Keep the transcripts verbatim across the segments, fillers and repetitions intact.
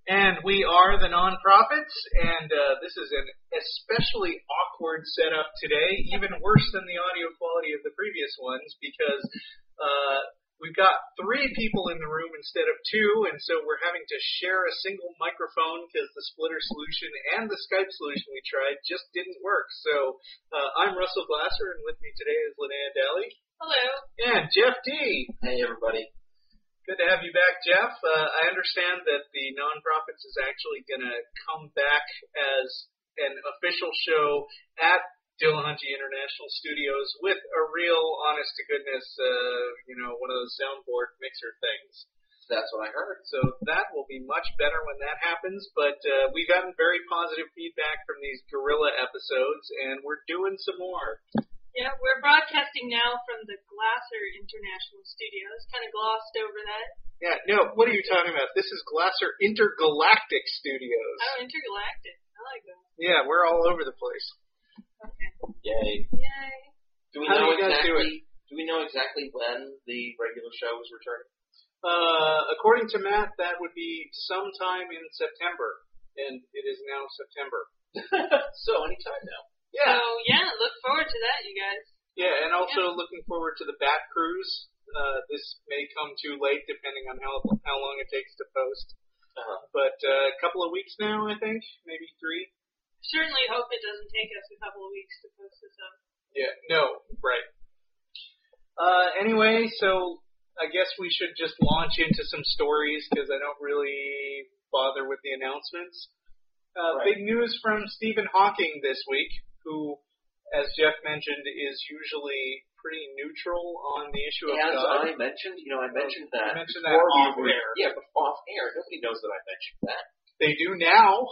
And we are the Nonprofits, and uh, this is an especially awkward setup today, even worse than the audio quality of the previous ones, because uh, we've got three people in the room instead of two, and so we're having to share a single microphone because the splitter solution and the Skype solution we tried just didn't work. So uh, I'm Russell Glasser, and with me today is Linnea Daly. Hello. And Jeff D. Hey, everybody. Good to have you back, Jeff. Uh, I understand that the Nonprofits is actually going to come back as an official show at Dillahunty International Studios with a real, honest-to-goodness, uh, you know, one of those soundboard mixer things. That's what I heard. So that will be much better when that happens, but uh, we've gotten very positive feedback from these guerrilla episodes, and we're doing some more. Yeah, we're broadcasting now from the Glasser International Studios. Kind of glossed over that. Yeah, no, what are you talking about? This is Glasser Intergalactic Studios. Oh, intergalactic. I like that. Yeah, we're all over the place. Okay. Yay. Yay. Do we How know do you guys do exactly? Do, we know exactly when the regular show is returning? Uh, according to Matt, that would be sometime in September, and it is now September. So anytime now. Yeah. So, yeah, look forward to that, you guys. Yeah, and also Yeah. looking forward to the Bat Cruise. Uh, this may come too late, depending on how how long it takes to post. Uh-huh. But uh, a couple of weeks now, I think, maybe three. Certainly hope it doesn't take us a couple of weeks to post this up. Yeah. No. Right. Uh, anyway, so I guess we should just launch into some stories because I don't really bother with the announcements. Uh, Right. Big news from Stephen Hawking this week, who, as Jeff mentioned, is usually pretty neutral on the issue of As God. I mentioned, you know, I mentioned that. You mentioned that before we off were- air. Yeah, but off air. Nobody knows that I mentioned that. They do now.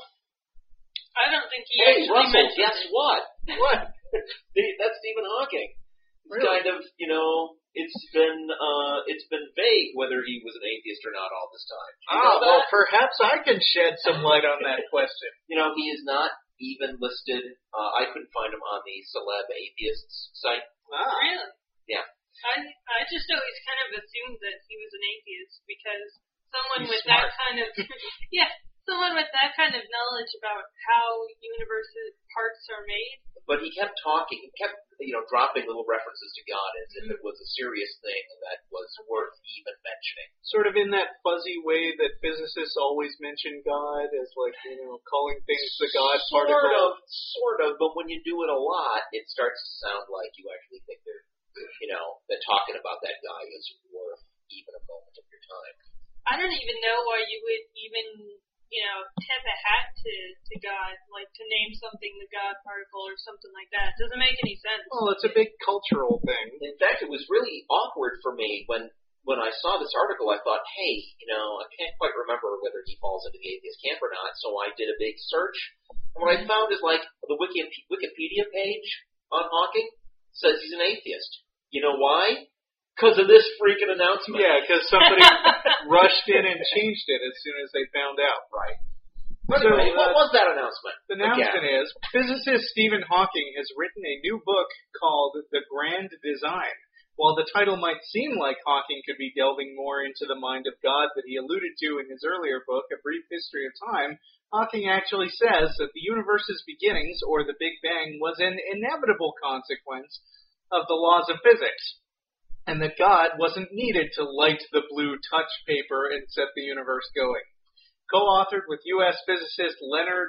I don't think he Hey, actually Russell, mentioned guess it. what? What? The- That's Stephen Hawking. It's Really? kind of, you know, it's been uh, it's been vague whether he was an atheist or not all this time. You know Ah, well, that? perhaps I can shed some light on that question. You know, he is not even listed. Uh, I couldn't find him on the celeb atheists site. Ah. Really? Yeah. I I just always kind of assumed that he was an atheist because someone He's with smart. that kind of yeah, someone with that kind of knowledge about how universes parts are made. But he kept talking. He kept, you know, dropping little references to God as if it was a serious thing that was worth even mentioning. Sort of in that fuzzy way that physicists always mention God as, like, you know, calling things the God Sort particle. of, sort of. But when you do it a lot, it starts to sound like you actually think they're, you know, that talking about that guy is worth even a moment of your time. I don't even know why you would even, you know, tip a hat to, to God, like to name something the God particle or something like that. It doesn't make any sense. Well, it's a big cultural thing. In fact, it was really awkward for me when when I saw this article. I thought, hey, you know, I can't quite remember whether he falls into the atheist camp or not. So I did a big search, and what I found is like the Wiki, Wikipedia page on Hawking says he's an atheist. You know why? Because of this freaking announcement. Yeah, because somebody rushed in and changed it as soon as they found out. Right. But So, anyway, what uh, was that announcement? The announcement Again. is, physicist Stephen Hawking has written a new book called The Grand Design. While the title might seem like Hawking could be delving more into the mind of God that he alluded to in his earlier book, A Brief History of Time, Hawking actually says that the universe's beginnings, or the Big Bang, was an inevitable consequence of the laws of physics, and that God wasn't needed to light the blue touch paper and set the universe going. Co-authored with U S physicist Leonard,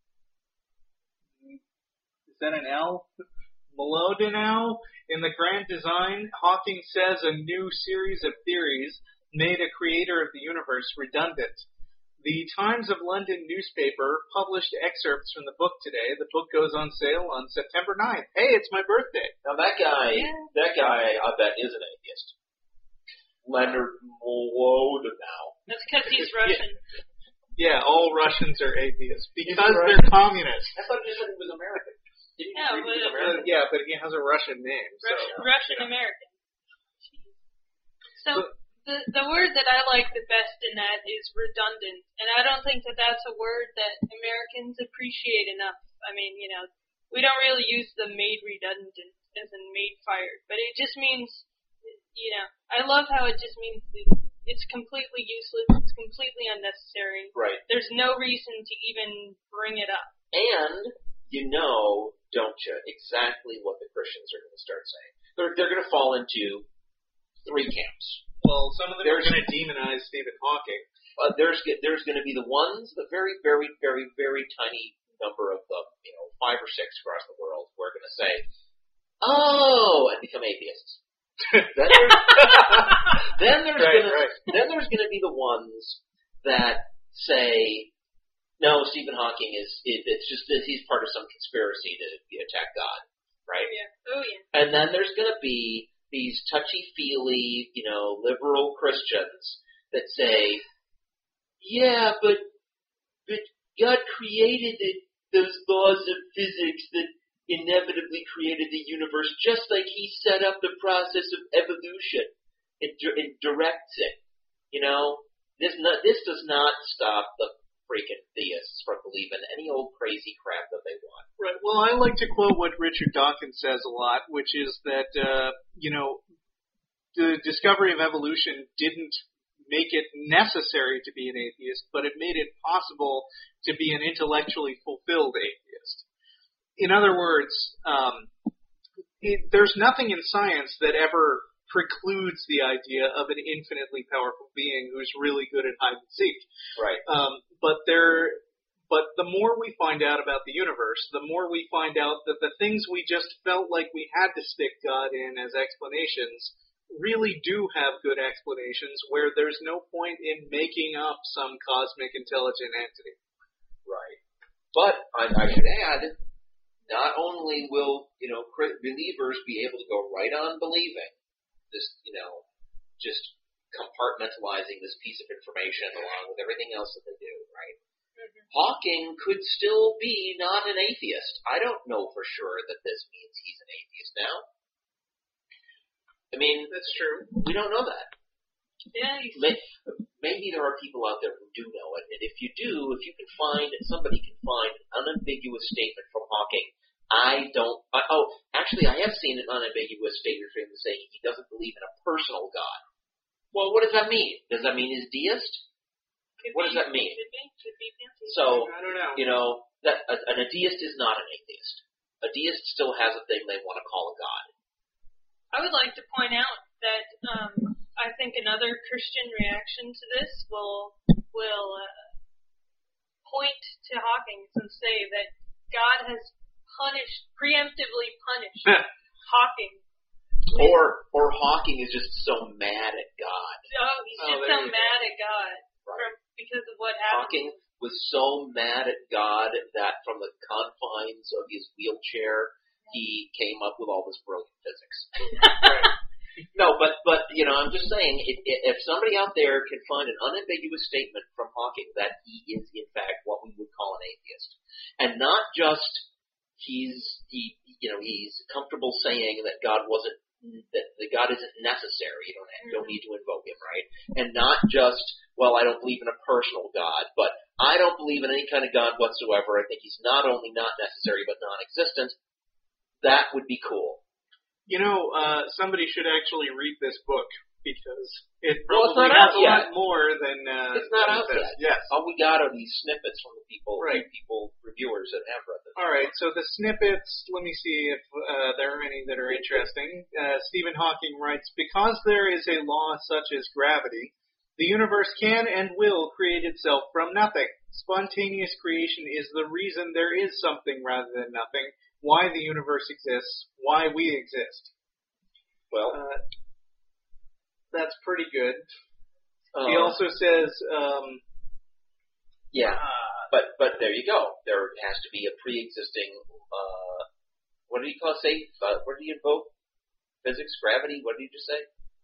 is that an L? Mlodinow, in The Grand Design, Hawking says a new series of theories made a creator of the universe redundant. The Times of London newspaper published excerpts from the book today. The book goes on sale on September ninth. Hey, it's my birthday. Now that guy, Yeah. that guy, I bet is an atheist. Leonard Mlodinow. That's because he's Russian. Yeah, all Russians are atheists because He's they're communists. I thought you said he was American. Didn't you Yeah, read he was but- Uh, American? yeah, but he has a Russian name. So. Russian, Russian American. So But- the the word that I like the best in that is redundant, and I don't think that that's a word that Americans appreciate enough. I mean, you know, we don't really use the made redundant as in made fired, but it just means, you know, I love how it just means the, it's completely useless. It's completely unnecessary. Right. There's no reason to even bring it up. And you know, don't you, exactly what the Christians are going to start saying. They're they're going to fall into three camps. Well, some of them There's- are going to demonize Stephen Hawking. Uh, there's there's going to be the ones, the very, very, very, very tiny number of them, you know, five or six across the world, who are going to say, "Oh," and become atheists. then there's, then there's Right, gonna right. then there's going to be the ones that say, "No, Stephen Hawking is it, it's just that he's part of some conspiracy to attack God," right? Oh yeah. Oh yeah. And then there's going to be these touchy-feely, you know, liberal Christians that say, "Yeah, but but God created it, those laws of physics that inevitably created the universe, just like He set up the process of evolution and, and directs it." You know, this not, this does not stop the freaking theists from believing any old crazy crap that they want. Right. Well, I like to quote what Richard Dawkins says a lot, which is that, uh, you know, the discovery of evolution didn't make it necessary to be an atheist, but it made it possible to be an intellectually fulfilled atheist. In other words, um, it, there's nothing in science that ever precludes the idea of an infinitely powerful being who's really good at hide and seek. Right. Um, but there, but the more we find out about the universe, the more we find out that the things we just felt like we had to stick God in as explanations really do have good explanations, where there's no point in making up some cosmic intelligent entity. Right. But I, I should add, not only will, you know, believers be able to go right on believing this, you know, just compartmentalizing this piece of information along with everything else that they do, right? Mm-hmm. Hawking could still be not an atheist. I don't know for sure that this means he's an atheist now. I mean, That's true. we don't know that. Yeah. He's, Maybe, maybe there are people out there who do know it, and if you do, if you can find, somebody can find an unambiguous statement from Hawking, I don't, I, oh, actually I have seen an unambiguous statement from him saying he doesn't believe in a personal God. Well, what does that mean? Does that mean he's deist? could What be, does that mean? Could be. Could be fancy. So, I don't know. you know, that a, an atheist is not an atheist. A deist still has a thing they want to call a God. I would like to point out that um, I think another Christian reaction to this will will uh, point to Hawking and say that God has punished, preemptively punished Hawking. Or or Hawking is just so mad at God. Oh, he's Oh, just there so you go. mad at God Right. from, because of what happened. Hawking was so mad at God that from the confines of his wheelchair, he came up with all this brilliant physics. No, but, but you know, I'm just saying, if, if somebody out there can find an unambiguous statement from Hawking that he is, in fact, what we would call an atheist, and not just he's, he, you know, he's comfortable saying that God wasn't, that the God isn't necessary, you don't, you don't need to invoke him, right? And not just, well, I don't believe in a personal God, but I don't believe in any kind of God whatsoever. I think he's not only not necessary, but non-existent. That would be cool. You know, uh, somebody should actually read this book, because it Well, it's probably not has out a yet. lot more than uh, It's not than out this. yet. Yes. All we got are these snippets from the people, Right. people, reviewers that have read this. All right, so the snippets, let me see if uh, there are any that are interesting. Uh, Stephen Hawking writes, because there is a law such as gravity, the universe can and will create itself from nothing. Spontaneous creation is the reason there is something rather than nothing, why the universe exists, why we exist. Well, Uh, that's pretty good. uh, He also says, um, yeah, uh, but but there you go. There has to be a pre-existing. Uh, what did he call say? Uh, what did he invoke? Physics, gravity. What did he just say?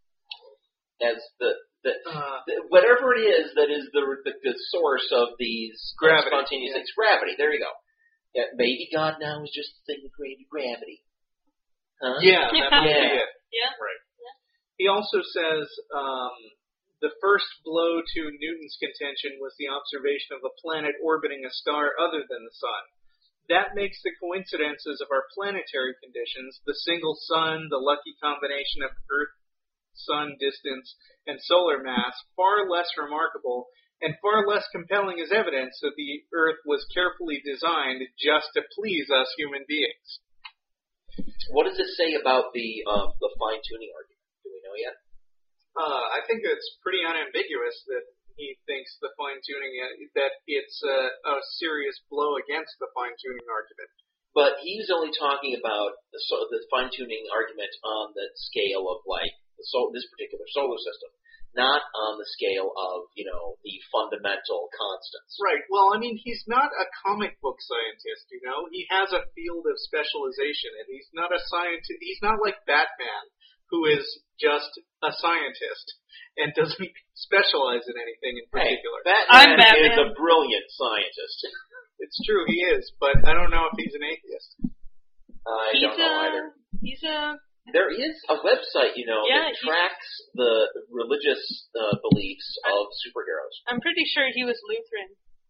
As the the, uh, the whatever it is that is the the, the source of these Gravity, spontaneous yeah. things. Gravity. There you go. Yeah, maybe God now is just the thing that created gravity. Huh? yeah, that might Yeah. be it. Yeah. Right. He also says um, the first blow to Newton's contention was the observation of a planet orbiting a star other than the sun. That makes the coincidences of our planetary conditions, the single sun, the lucky combination of Earth sun distance, and solar mass far less remarkable and far less compelling as evidence that the Earth was carefully designed just to please us human beings. What does it say about the um, the fine-tuning argument? Do we know yet? Uh, I think it's pretty unambiguous that he thinks the fine-tuning, uh, that it's uh, a serious blow against the fine-tuning argument. But he's only talking about the, so, the fine-tuning argument on the scale of, like, the sol- this particular solar system, not on the scale of, you know, the fundamental constants. Right. Well, I mean, he's not a comic book scientist, you know? He has a field of specialization, and he's not a scientist. He's not like Batman, who is just a scientist and doesn't specialize in anything in particular. Hey, Batman, I'm Batman is a brilliant scientist. It's true, he is, but I don't know if he's an atheist. I he's don't know a, either. He's a... There is a website, you know, Yeah, that he- tracks the religious uh, beliefs of superheroes. I'm pretty sure he was Lutheran.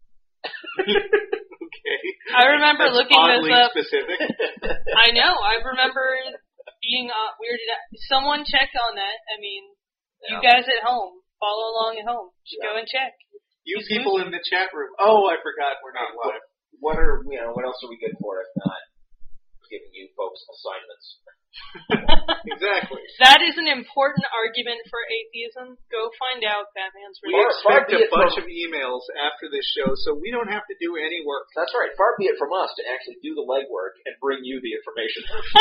Okay. I remember That's looking this oddly up. specific. I know. I remember being uh, weirded out. Someone check on that. I mean, you Yeah. guys at home, follow along at home. Just Yeah. go and check. You He's people in the chat room. Oh, I forgot we're not What, live. what are, you know, what else are we good for if not giving you folks assignments? Exactly. That is an important argument for atheism. Go find out Batman's We religion. Far- far expect be a it bunch from- of emails after this show, so we don't have to do any work. That's right. Far be it from us to actually do the legwork and bring you the information.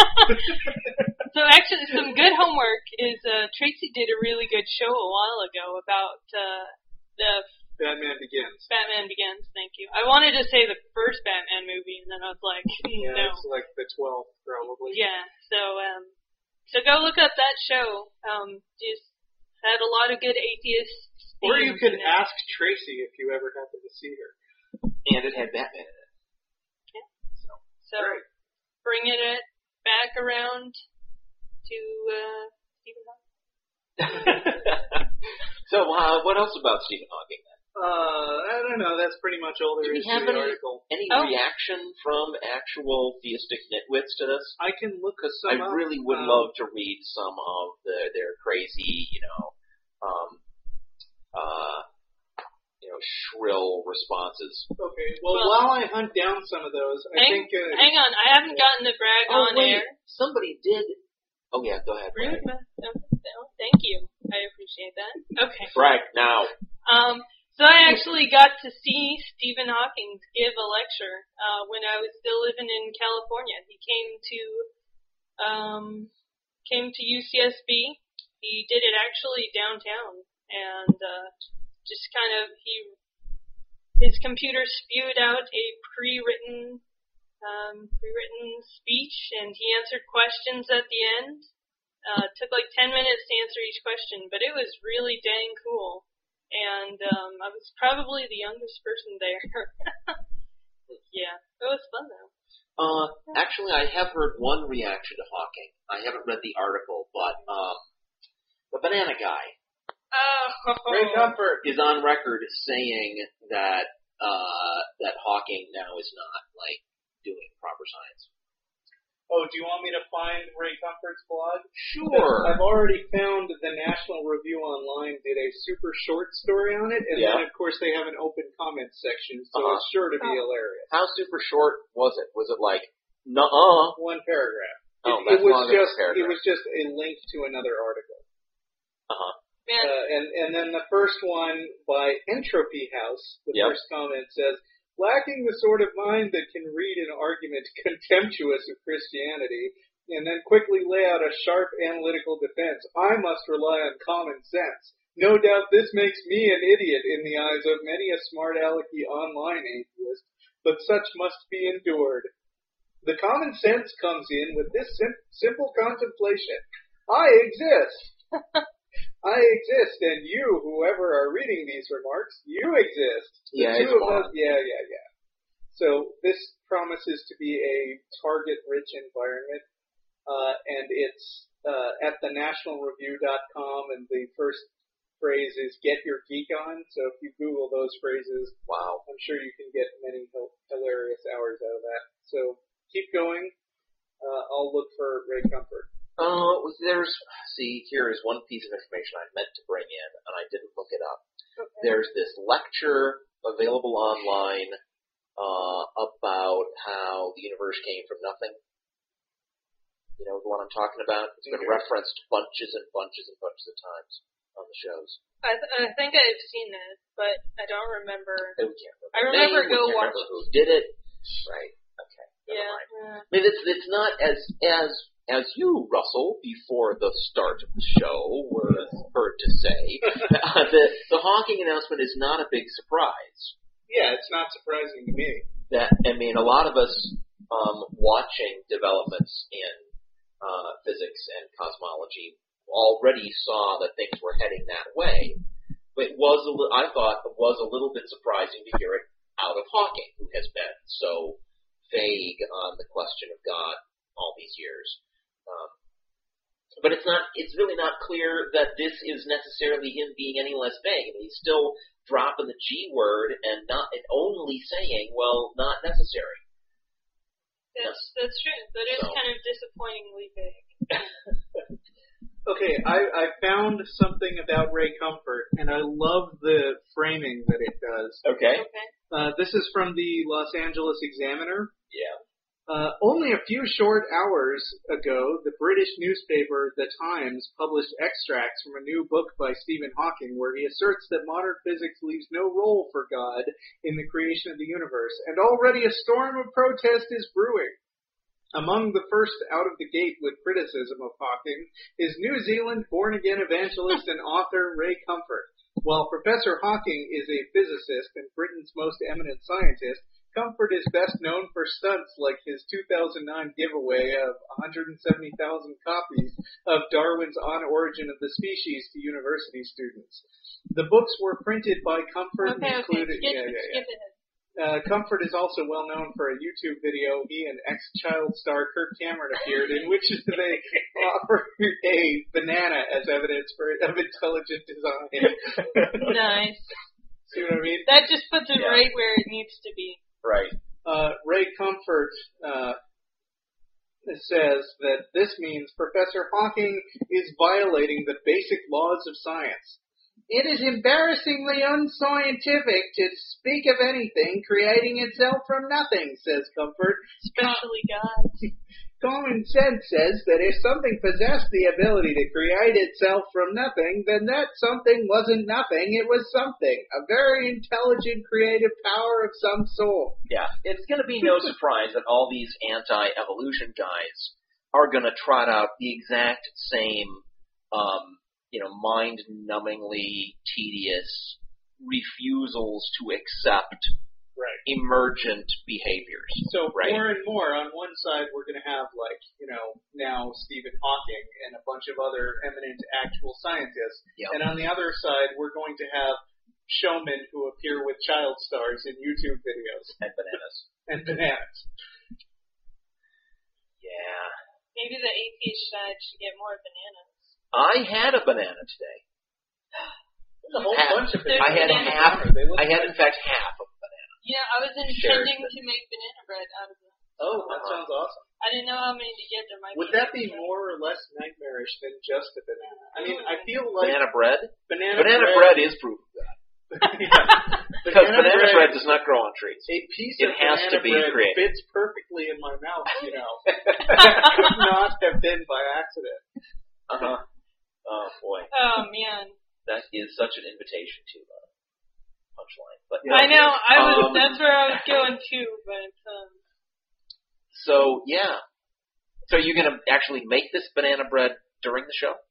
So actually, some good homework is uh, Tracy did a really good show a while ago about uh, the Batman Begins. Batman Begins. Thank you. I wanted to say the first Batman movie, and then I was like, Yeah, no. it's like the twelfth, probably. Yeah. So um, so go look up that show. Um, just had a lot of good atheists. Or you themes could in it. ask Tracy if you ever happen to see her. And it had Batman in it. So Great. bringing it back around to uh, Stephen Hawking. So, uh, what else about Stephen Hawking then? Uh, I don't know. That's pretty much all there Do is we to have the any, article. any Oh. reaction from actual theistic nitwits to this? I can look Because some I up. really would Um, love to read some of the, their crazy, you know, um, uh, you know, shrill responses. Okay. Well, Well- while I hunt down some of those, I Hang, think. Uh, hang on, I haven't gotten the brag Oh, on wait, air. somebody did. Oh yeah, go ahead. Rude, Brag. no, no, thank you. I appreciate that. Okay. Brag now. Um, so I actually got to see Stephen Hawking give a lecture uh, when I was still living in California. He came to um, came to U C S B. He did it actually downtown, and uh, just kind of he his computer spewed out a pre-written um, pre-written speech, and he answered questions at the end. Uh, it took like ten minutes to answer each question, but it was really dang cool. And um, I was probably the youngest person there. Yeah, it was fun though. Uh, actually, I have heard one reaction to Hawking. I haven't read the article, but um, the banana guy Oh, Ray Comfort. is on record saying that uh, that Hawking now is not like doing proper science. Oh, do you want me to find Ray Comfort's blog? Sure. I've already found the National Review Online did a super short story on it, and Yeah. then of course they have an open comments section, so Uh-huh. it's sure to be Oh. hilarious. How super short was it? Was it like, nuh-uh? One paragraph. Oh, it, that's it was longer than just a paragraph. it was just a link to another article. Uh-huh. man. Uh, and and then the first one by Entropy House, the Yep. first comment says, lacking the sort of mind that can read an argument contemptuous of Christianity and then quickly lay out a sharp analytical defense, I must rely on common sense. No doubt this makes me an idiot in the eyes of many a smart alecky online atheist, but such must be endured. The common sense comes in with this sim- simple contemplation. I exist. I exist, and you, whoever are reading these remarks, you exist. The Yeah, two it's of fun. us, yeah, yeah, yeah. So this promises to be a target-rich environment, uh, and it's uh, at the national review dot com, and the first phrase is "Get your geek on." So if you Google those phrases, Wow. I'm sure you can get many hil- hilarious hours out of that. So keep going. Uh, I'll look for Ray Comfort. Uh, there's, see, here is one piece of information I meant to bring in, and I didn't look it up. Okay. There's this lecture available online uh, about how the universe came from nothing. You know the one I'm talking about? It's been Okay. referenced bunches and bunches and bunches of times on the shows. I, th- I think I've seen it, but I don't remember. And we can't remember I the remember name, go we can't watch remember who did it. Right. Okay. Never Yeah. mind. yeah. I mean, it's it's not as as as you, Russell, before the start of the show were heard to say. uh, the the Hawking announcement is not a big surprise. Yeah, it's not surprising to me. That I mean, a lot of us um, watching developments in uh, physics and cosmology already saw that things were heading that way. But it was a li- I thought it was a little bit surprising to hear it out of Hawking, who has been so vague on the question of God all these years. Um, but it's not. It's really not clear that this is necessarily him being any less vague. I mean, he's still dropping the G word and not and only saying, "Well, not necessary." That's that's true. That is So. kind of disappointingly big. Okay, I, I found something about Ray Comfort, and I love the framing that it does. Okay. Okay. Uh, this is from the Los Angeles Examiner. Yeah. Uh, only a few short hours ago, the British newspaper The Times published extracts from a new book by Stephen Hawking where he asserts that modern physics leaves no role for God in the creation of the universe, and already a storm of protest is brewing. Among the first out of the gate with criticism of Hawking is New Zealand born-again evangelist and author Ray Comfort. While Professor Hawking is a physicist and Britain's most eminent scientist, Comfort is best known for stunts like his two thousand nine giveaway of one hundred seventy thousand copies of Darwin's On Origin of the Species to university students. The books were printed by Comfort Okay, and okay. included. Skip, yeah, yeah, yeah. skip it. Uh, Comfort is also well known for a YouTube video he and ex-child star Kirk Cameron appeared in, which they offer a banana as evidence for of intelligent design. Nice. See what I mean? That just puts it Yeah. right where it needs to be. Right. Uh, Ray Comfort uh, says that this means Professor Hawking is violating the basic laws of science. It is embarrassingly unscientific to speak of anything creating itself from nothing, says Comfort. Especially God. Common sense says that if something possessed the ability to create itself from nothing, then that something wasn't nothing, it was something. A very intelligent, creative power of some sort. Yeah. It's going to be no surprise that all these anti-evolution guys are going to trot out the exact same, um, you know, mind-numbingly tedious refusals to accept Right. emergent behaviors. So right? more and more, on one side, we're going to have, like, you know, now Stephen Hawking and a bunch of other eminent actual scientists. Yep. And on the other side, we're going to have showmen who appear with child stars in YouTube videos. And bananas. And bananas. Yeah. Maybe the atheist side should get more bananas. I had a banana today. There's a whole Half. bunch of There's bananas. I had a bananas. half. They look I had, like- in fact, half of a banana. Yeah, I was intending to make banana bread out of them. Oh, that sounds awesome. I didn't know how many to get. There might Would be that be extra. more or less nightmarish than just a banana? I mean, I feel like Banana bread? banana, Banana bread, bread is proof of that. yeah. Because Banana banana bread- bread does not grow on trees. A piece It of has banana to be bread created. fits perfectly in my mouth, you know. That could not have been by accident. Uh-huh. Oh, boy. Oh man. That is such an invitation to uh, punchline. But I know. I was. Um, that's where I was going too, but um. So, yeah. So you're going to actually make this banana bread during the show?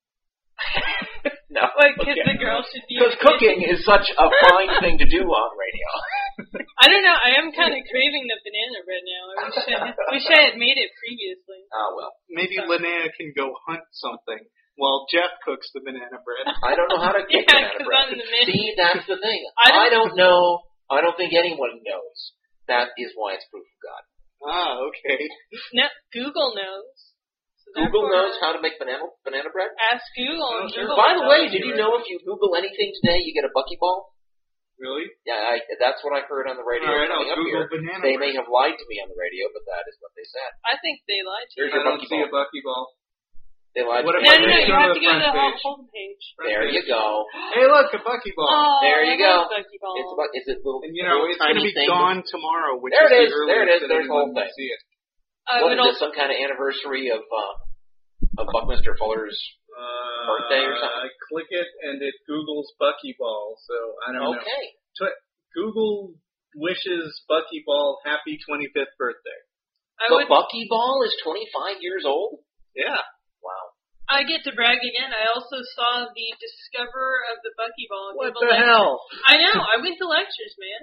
No. What? Because okay. the girl should be. Because cooking is such a fine thing to do on radio. I don't know. I am kind of craving the banana bread now. I wish I, wish I had made it previously. Ah, well. Maybe Linnea can go hunt something while Jeff cooks the banana bread. I don't know how to cook Yeah, banana 'cause bread. I'm the man. See, that's the thing. I don't- I don't know. I don't think anyone knows. That is why it's proof of God. Ah, okay. No, Google knows. So Google therefore, knows how to make banana banana bread. Ask Google. Oh, and sure. Google By the will way, tell did you know if you Google anything today, you get a buckyball? Really? Yeah, I, that's what I heard on the radio All right, coming I'll up Google here. banana They bread. may have lied to me on the radio, but that is what they said. I think they lied to Here's you. I your don't see a buckyball. buckyball. They lied What to if No, me. no, no, you Go to have the to go to front the page. home page. There you go. Hey, look, a buckyball. Oh, There you I go. love Buckyball. It's about. Is it little? And you know, little it's going to tiny be thing? gone tomorrow, which There is it the is, there it earliest is, that there's the whole anyone will thing. see it. I What would is also, this? Some kind of anniversary of uh, of Buckminster Fuller's Uh, birthday or something? I click it and it Google's Buckyball, so I don't know. Okay. Tw- Google wishes Buckyball happy twenty-fifth birthday. I The would, Buckyball is twenty-five years old? Yeah. Wow. I get to brag again. I also saw the discoverer of the Buckyball. What give a the lecture. hell? I know. I went to lectures, man.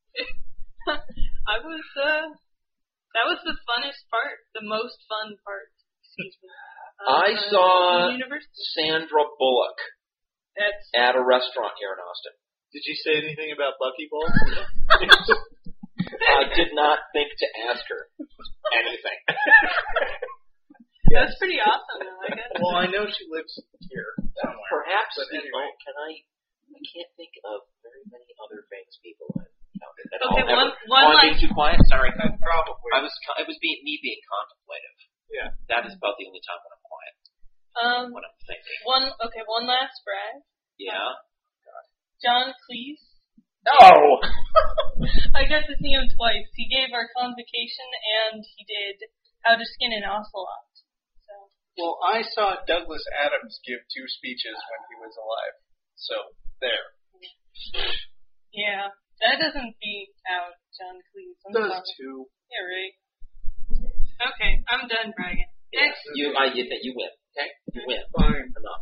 I was, uh, that was the funnest part, the most fun part. Excuse me. Uh, I saw University. Sandra Bullock That's at a restaurant here in Austin. Did you say anything about Buckyball? I did not think to ask her anything. that's pretty awesome. Though, I guess. Well, I know she lives here somewhere. Perhaps But the anyway. oh, can I? I can't think of very many other famous people I've encountered. That Okay, all one- ever, one oh, I'm last- being too quiet. Sorry. Probably. I was. It was being me being contemplative. Yeah. That is about the only time when I'm quiet. Um, When I'm thinking. one. Okay, one last brag. Yeah. John Cleese. No. I got to see him twice. He gave our convocation, and he did How to Skin an Ocelot. So Well, I saw Douglas Adams give two speeches when he was alive. So, there. yeah, that doesn't beat out John Cleese. I'm Those sorry. two. Yeah, right. Okay, I'm done bragging. Yeah, Next. you, I, you, you win. Okay, you win. Fine. Enough.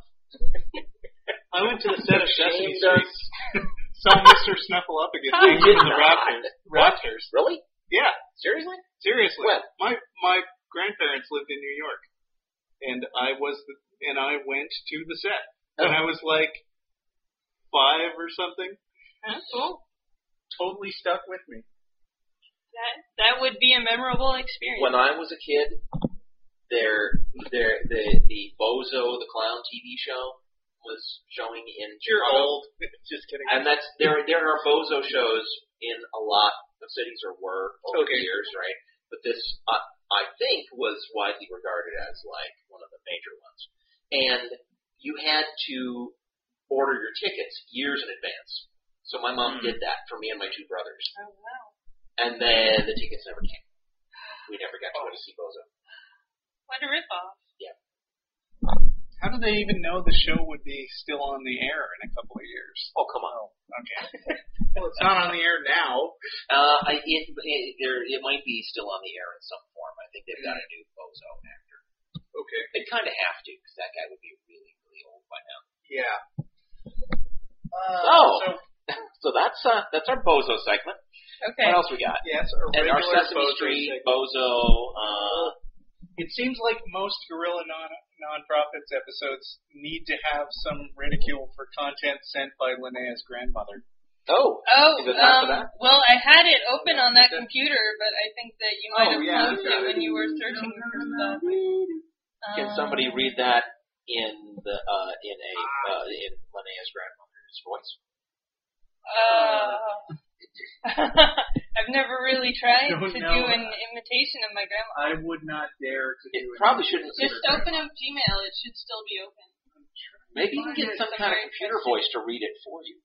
I went to the set of Sesame Shamed Street. us. Saw Mister Snuffleupagus You hanging did from the not. rafters. Rafters. Really? Yeah, Seriously? seriously. When? My my grandparents lived in New York, and I was the, and I went to the set when Oh. I was like five or something. That's cool. Totally stuck with me. That that would be a memorable experience. When I was a kid, there, there, the the Bozo the Clown T V show was showing in You're Chicago. old. Just kidding. And that's there. There are Bozo shows in a lot of cities, or were over Okay. the years, right? But this, uh, I think, was widely regarded as like one of the major ones. And you had to order your tickets years in advance. So my mom Mm. did that for me and my two brothers. Oh wow. And then the tickets never came. We never got to go to see Bozo. What a ripoff. How do they even know the show would be still on the air in a couple of years? Oh, come on. Okay. Well, it's not on the air now. Uh, I, it, it, there, it might be still on the air in some form. I think they've got a new Bozo actor. Okay. They kind of have to, because that guy would be really, really old by now. Yeah. Uh, Oh. So, So that's uh, that's our Bozo segment. Okay. What else we got? yes, a And our regular Sesame Bozo Street, segment. Bozo, uh, It seems like most Gorilla non nonprofits episodes need to have some ridicule for content sent by Linnea's grandmother. oh, Oh, Is it time for um, that? well, I had it open on that computer, but I think that you might Oh, have yeah, closed got it it. when you were searching for stuff. can somebody Um, read that in the uh, in a uh, in Linnea's grandmother's voice? Uh, I've never really tried Don't to know. do an imitation of my grandma. I would not dare to It do it. probably shouldn't. Just open up Gmail; it should still be open. Maybe you can get some kind of computer voice to read it for you.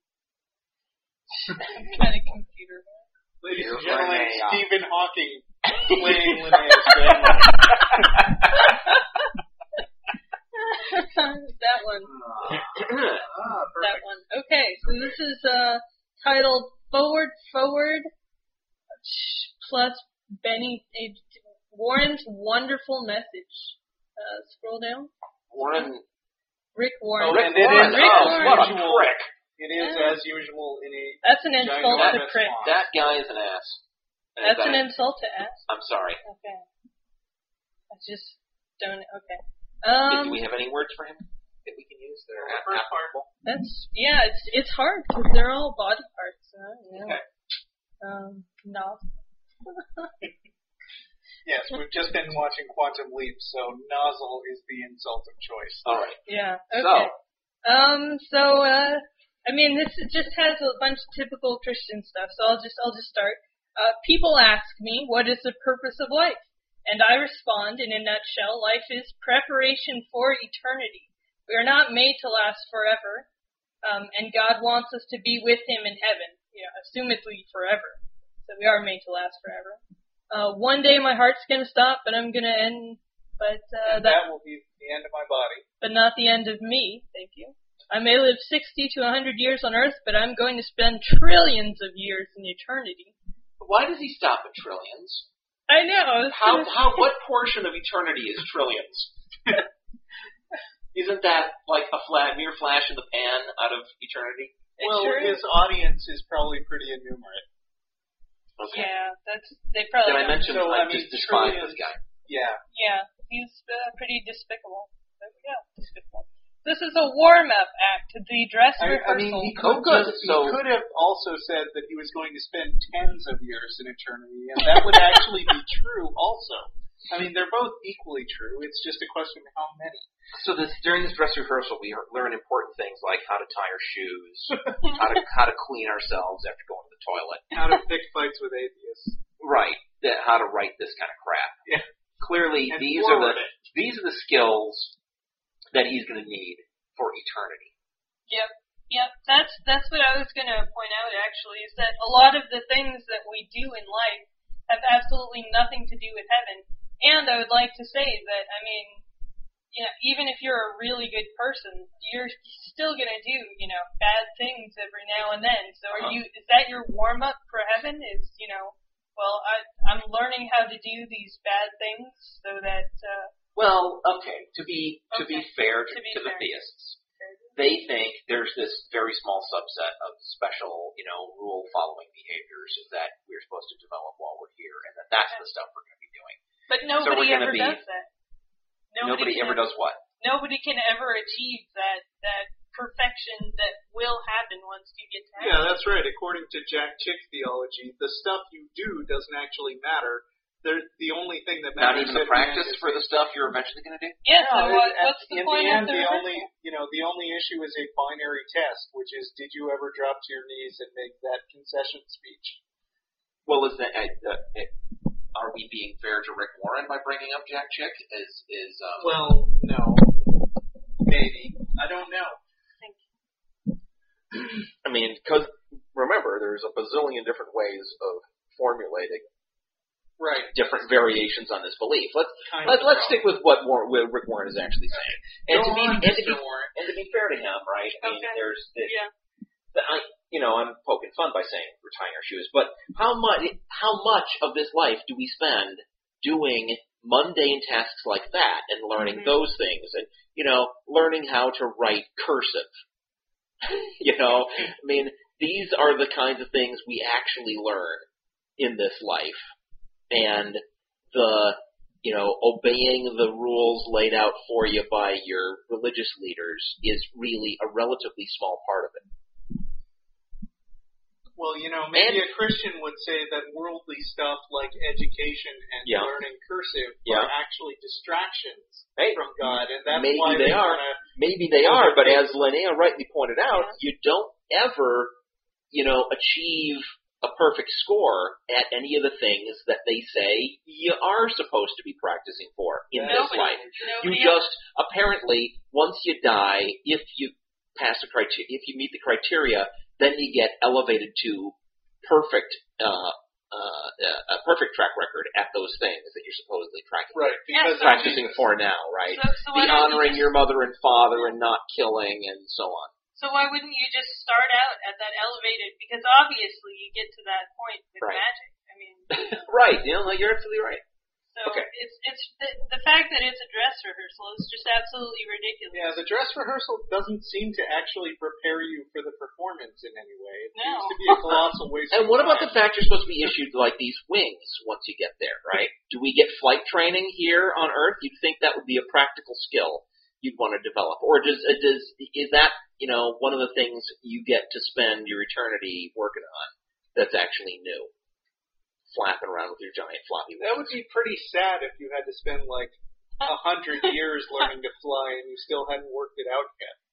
kind of computer. Ladies and Dear gentlemen, Linnea. Stephen Hawking playing Linnea's grandmother. That one. Ah, That one. Okay, so this is uh, titled Forward Forward plus Benny uh, Warren's Wonderful Message. Uh, scroll down. Warren. Rick Oh, Warren. and it is Rick oh, Warren. what a usual. prick! It is Yeah. as usual in a. That's an insult to ginormous Chris. font. That guy is an ass. And That's an that- insult to ask. I'm sorry. Okay. I just don't. Okay. Do Um, we have any words for him that we can use that are The first part. applicable? that's yeah. It's it's hard because they're all body parts. Huh? You know? Okay. Um, no. Yes, we've just been watching Quantum Leap, so nozzle is the insult of choice. All right. Yeah. So, Okay. Um. So, uh, I mean, this is- just has a bunch of typical Christian stuff. So I'll just I'll just start. Uh, people ask me, what is the purpose of life? And I respond, in a nutshell, life is preparation for eternity. We are not made to last forever, um, and God wants us to be with Him in heaven, you know, assumedly forever. So we are made to last forever. Uh, one day my heart's going to stop, and I'm going to end, but uh, that, that will be the end of my body. But not the end of me, thank you. I may live sixty to one hundred years on earth, but I'm going to spend trillions of years in eternity. Why does he stop at trillions? I know. How, how, what portion of eternity is trillions? Isn't that like a flat, mere flash in the pan out of eternity? Well, sure his audience is probably pretty innumerate. Okay. Yeah, that's, they probably Did I don't- mention So, I I mean, just despise trillions- this guy? Yeah. Yeah, he's uh, pretty despicable. But yeah, despicable. This is a warm-up act to the dress I, rehearsal. I mean, he Oh, could, good. just- So- he could have also said that he was going to spend tens of years in eternity, and that would actually be true also. I mean, they're both equally true. It's just a question of how many. So this during this dress rehearsal, we learn important things like how to tie our shoes, how to how to clean ourselves after going to the toilet, How to pick fights with atheists. right? That how to write this kind of crap. Yeah. Clearly, And these are the forward it. these are the skills that he's going to need for eternity. Yep, yep. That's that's what I was going to point out. Actually, is that a lot of the things that we do in life have absolutely nothing to do with heaven. And I would like to say that, I mean, you know, even if you're a really good person, you're still going to do, you know, bad things every now and then. So are you? Is that your warm up for heaven? Is, you know, well, I, I'm learning how to do these bad things so that. Uh, Well, okay. To be to be Okay. fair to, To be to the fair. theists, they think there's this very small subset of special, you know, rule following behaviors that we're supposed to develop while we're here, and that that's the stuff we're going to be doing. But we're nobody gonna ever be- does that. Nobody can ever does what? Nobody can ever achieve that that perfection that will happen once you get to heaven. Yeah, that's right. According to Jack Chick theology, the stuff you do doesn't actually matter. They're, the only thing that Not matters even the at the end practice is for the stuff you're eventually going to do? Yeah, so No, what, at- what's the in point the of end, the the rehearsal? only you know the only issue is a binary test, which is did you ever drop to your knees and make that concession speech? Well, is that uh, uh, are we being fair to Rick Warren by bringing up Jack Chick? Is is um, Well, no, maybe I don't know. I mean, because remember, there's a bazillion different ways of formulating Right. different variations on this belief. Let's Kind let, of let's stick with what, Warren, what Rick Warren is actually saying. And Go to be on, and to Mister be Warren. and to be fair to him, right? I mean, Okay. there's this, Yeah. the, I, you know, I'm poking fun by saying we're tying our shoes, but how much how much of this life do we spend doing mundane tasks like that and learning Mhm. those things, and you know, learning how to write cursive? You know, I mean, these are the kinds of things we actually learn in this life, and the you know, obeying the rules laid out for you by your religious leaders is really a relatively small part of it. Well, you know, maybe And- a Christian would say that worldly stuff like education and Yeah. learning cursive Yeah. are actually distractions Hey, from God, and that's maybe why they they are. wanna, Maybe they are, but as Linnea rightly pointed out, Yeah. you don't ever, you know, achieve a perfect score at any of the things that they say you are supposed to be practicing for in this Nobody, life. You nobody just, apparently, once you die, if you pass the criteria, if you meet the criteria, then you get elevated to perfect, uh, uh, a perfect track record at those things that you're supposedly practicing, right, Yeah, because so- of practicing Jesus. for now, right? So, so why The don't you honoring just, your mother and father and not killing and so on. So why wouldn't you just start out at that elevated? Because obviously you get to that point with Right. magic. I mean, Right, you know, like, you're absolutely right. so Okay. it's it's the, the fact that it's a dress rehearsal is just absolutely ridiculous. Yeah, the dress rehearsal doesn't seem to actually prepare you for the performance in any way. It No. seems to be a colossal waste And of what about the time. fact you're supposed to be issued like these wings once you get there, right? Do we get flight training here on Earth? You'd think that would be a practical skill you'd want to develop, or does uh, does is that you know one of the things you get to spend your eternity working on that's actually new? Flapping around with your giant floppy wings. That would be pretty sad if you had to spend like a hundred years learning to fly and you still hadn't worked it out yet.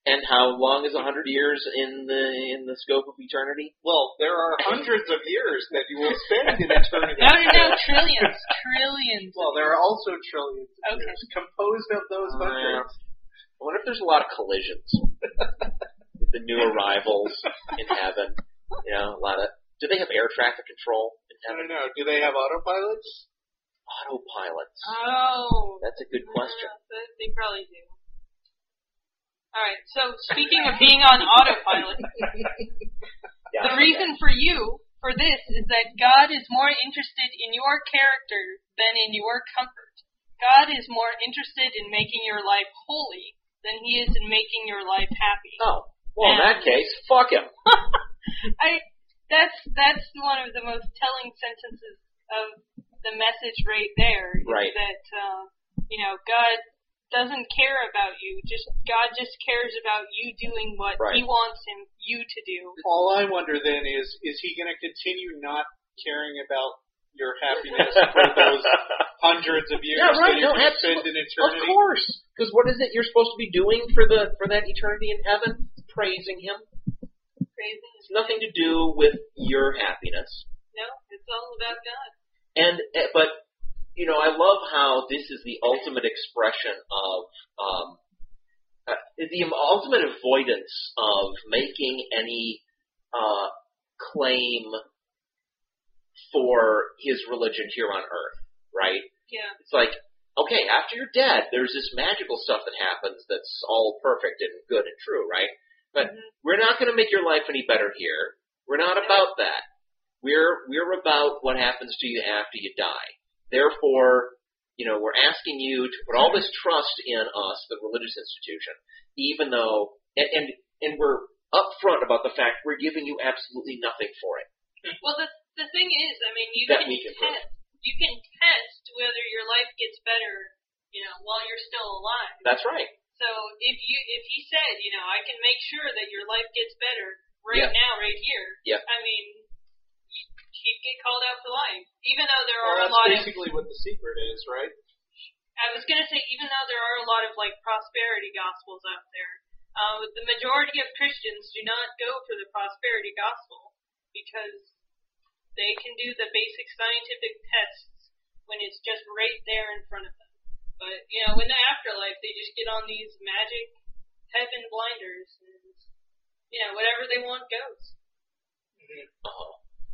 And how long is a hundred years in the in the scope of eternity? Well, there are hundreds of years that you will spend in eternity. No, no, no, trillions, trillions. Well, there are also trillions of Okay. years composed of those Uh, hundreds. I wonder if there's a lot of collisions with the new arrivals in heaven. You know, a lot of. Do they have air traffic control in I heaven? don't know. Do they have autopilots? Autopilots. Oh. That's a good question. Yeah, they probably do. Alright, so speaking of being on autopilot, Yeah, the reason for you, for this, is that God is more interested in your character than in your comfort. God is more interested in making your life holy than he is in making your life happy. Oh, well, in And- that case, fuck him. I that's that's one of the most telling sentences of the message right there. Is Right. that uh, you know, God doesn't care about you. Just God just cares about you doing what Right. he wants him you to do. All I wonder then is, is he going to continue not caring about your happiness for those hundreds of years Yeah, right. that you're No, going to spend in Of eternity? course, because what is it you're supposed to be doing for the for that eternity in heaven? Praising him. Crazy. It's nothing to do with your happiness. No, it's all about God. And eh, but you know, I love how this is the ultimate expression of um, uh, the ultimate avoidance of making any uh, claim for his religion here on earth. Right? Yeah. It's like, okay, after you're dead, there's this magical stuff that happens that's all perfect and good and true, right? But Mhm. we're not going to make your life any better here. We're not about that. We're we're about what happens to you after you die. Therefore, you know, we're asking you to put all this trust in us, the religious institution, even though, and and, and we're upfront about the fact we're giving you absolutely nothing for it. Well, the the thing is, I mean, you That can we can prove. test. You can test whether your life gets better, you know, while you're still alive. That's right. So if you if he said, you know, I can make sure that your life gets better right Yeah. now, right here. Yeah. I mean, you- he'd get called out for life, even though there Well, are a that's lot of. basically what the secret is, right? I was gonna say, even though there are a lot of like prosperity gospels out there, uh, the majority of Christians do not go for the prosperity gospel because they can do the basic scientific tests when it's just right there in front of them. But you know, in the afterlife, they just get on these magic heaven blinders, and you know, whatever they want goes. Uh-huh.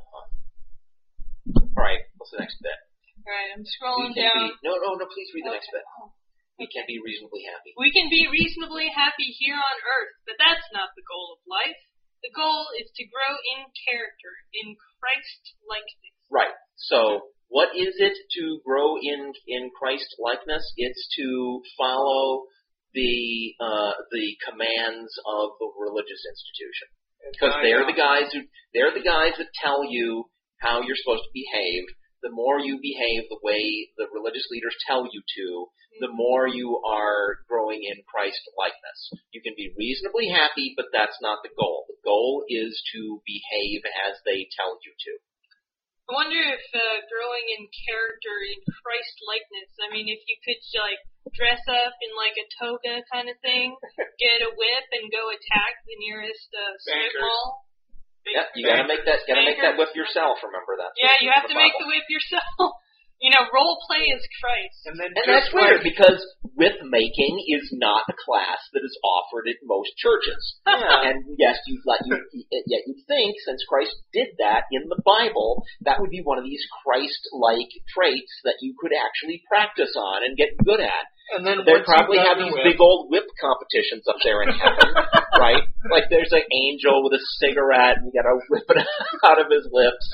Uh-huh. All right. What's the next bit? All right, I'm We scrolling can down. be, no, no, no, please read the next Okay. bit. We can be reasonably happy. We can be reasonably happy here on earth, but that's not the goal of life. The goal is to grow in character, in Christ-likeness. Right. So, what is it to grow in in Christ likeness? It's to follow the uh, the commands of the religious institution, because they're the guys who they're the guys that tell you how you're supposed to behave. The more you behave the way the religious leaders tell you to, the more you are growing in Christ likeness. You can be reasonably happy, but that's not the goal. The goal is to behave as they tell you to. I wonder if uh, growing in character, in Christ-likeness, I mean, if you could, like, dress up in, like, a toga kind of thing, get a whip, and go attack the nearest uh, strip Bankers. mall. Yeah, you gotta make that gotta make that whip yourself. Remember that. Yeah, you have to make the whip yourself. You know, role play as Christ. And then And just that's weird like, because whip making is not a class that is offered at most churches. Yeah. And yes, you like you yet you'd think since Christ did that in the Bible, that would be one of these Christ-like traits that you could actually practice on and get good at. and then They once probably you've have got these your big old whip competitions up there in heaven, right? Like there's an angel with a cigarette and you gotta whip it out of his lips.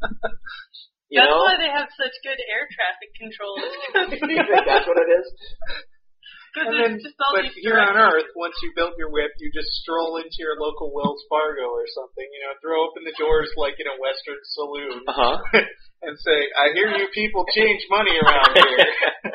You That's know? why they have such good air traffic control. You think that's what it is? And then, just all but these here on directions. Earth, once you built your whip, you just stroll into your local Wells Fargo or something, you know, throw open the doors like in a Western saloon, Uh-huh. and say, I hear you people change money around here.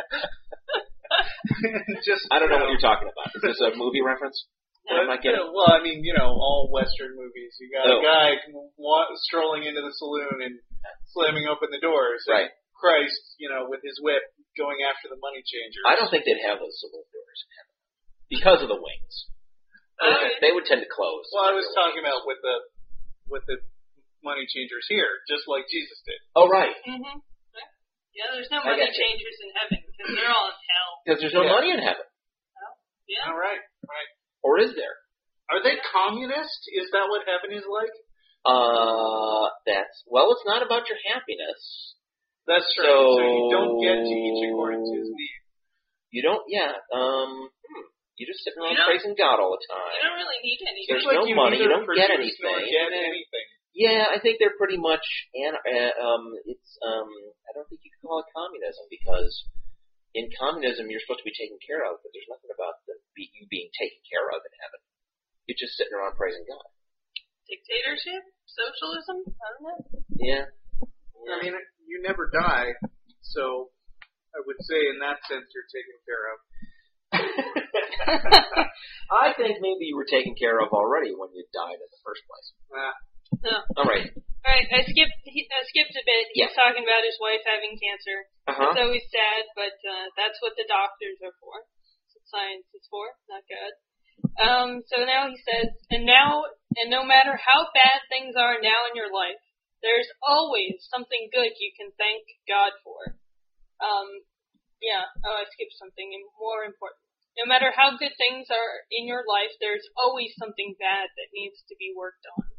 Just, I don't know what you you're talking about. Is this a movie reference? Well, I'm not getting. uh, well, I mean, you know, all Western movies. You got Oh. a guy wa- strolling into the saloon and slamming open the doors. and Right. Christ, you know, with his whip going after the money changers. I don't think they'd have those saloon doors in heaven because of the wings. Okay. They would tend to close. Well, I was talking about with the with the money changers here, just like Jesus did. Oh, right. Mm-hmm. Yeah, there's no I money get you. changers in heaven because they're all in hell. Because there's no Yeah. money in heaven. Yeah. All right, right. Or is there? Are they communist? Is that what heaven is like? Uh, that's, well, it's not about your happiness. That's So- right. So you don't get to each according to his need. You don't, yeah, um, hmm, you're just sitting around You don't- praising God all the You time. don't really need anything. There's It's like no you money, you neither don't get produce nor anything. Get anything. Yeah, I think they're pretty much, and uh, um, it's, um, I don't think you can call it communism because in communism you're supposed to be taken care of, but there's nothing about the, be, you being taken care of in heaven. You're just sitting around praising God. Dictatorship? Socialism? I don't know. Yeah. I mean, you never die, so I would say in that sense you're taken care of. I think maybe you were taken care of already when you died in the first place. Uh, No. All right. All right, I skipped. He, I skipped a bit. He Yeah. was talking about his wife having cancer. Uh-huh. It's always sad, but uh, that's what the doctors are for. That's what science is for, not God. Um, so now he says, and now, and no matter how bad things are now in your life, there's always something good you can thank God for. Um, yeah. Oh, I skipped something more important. No matter how good things are in your life, there's always something bad that needs to be worked on.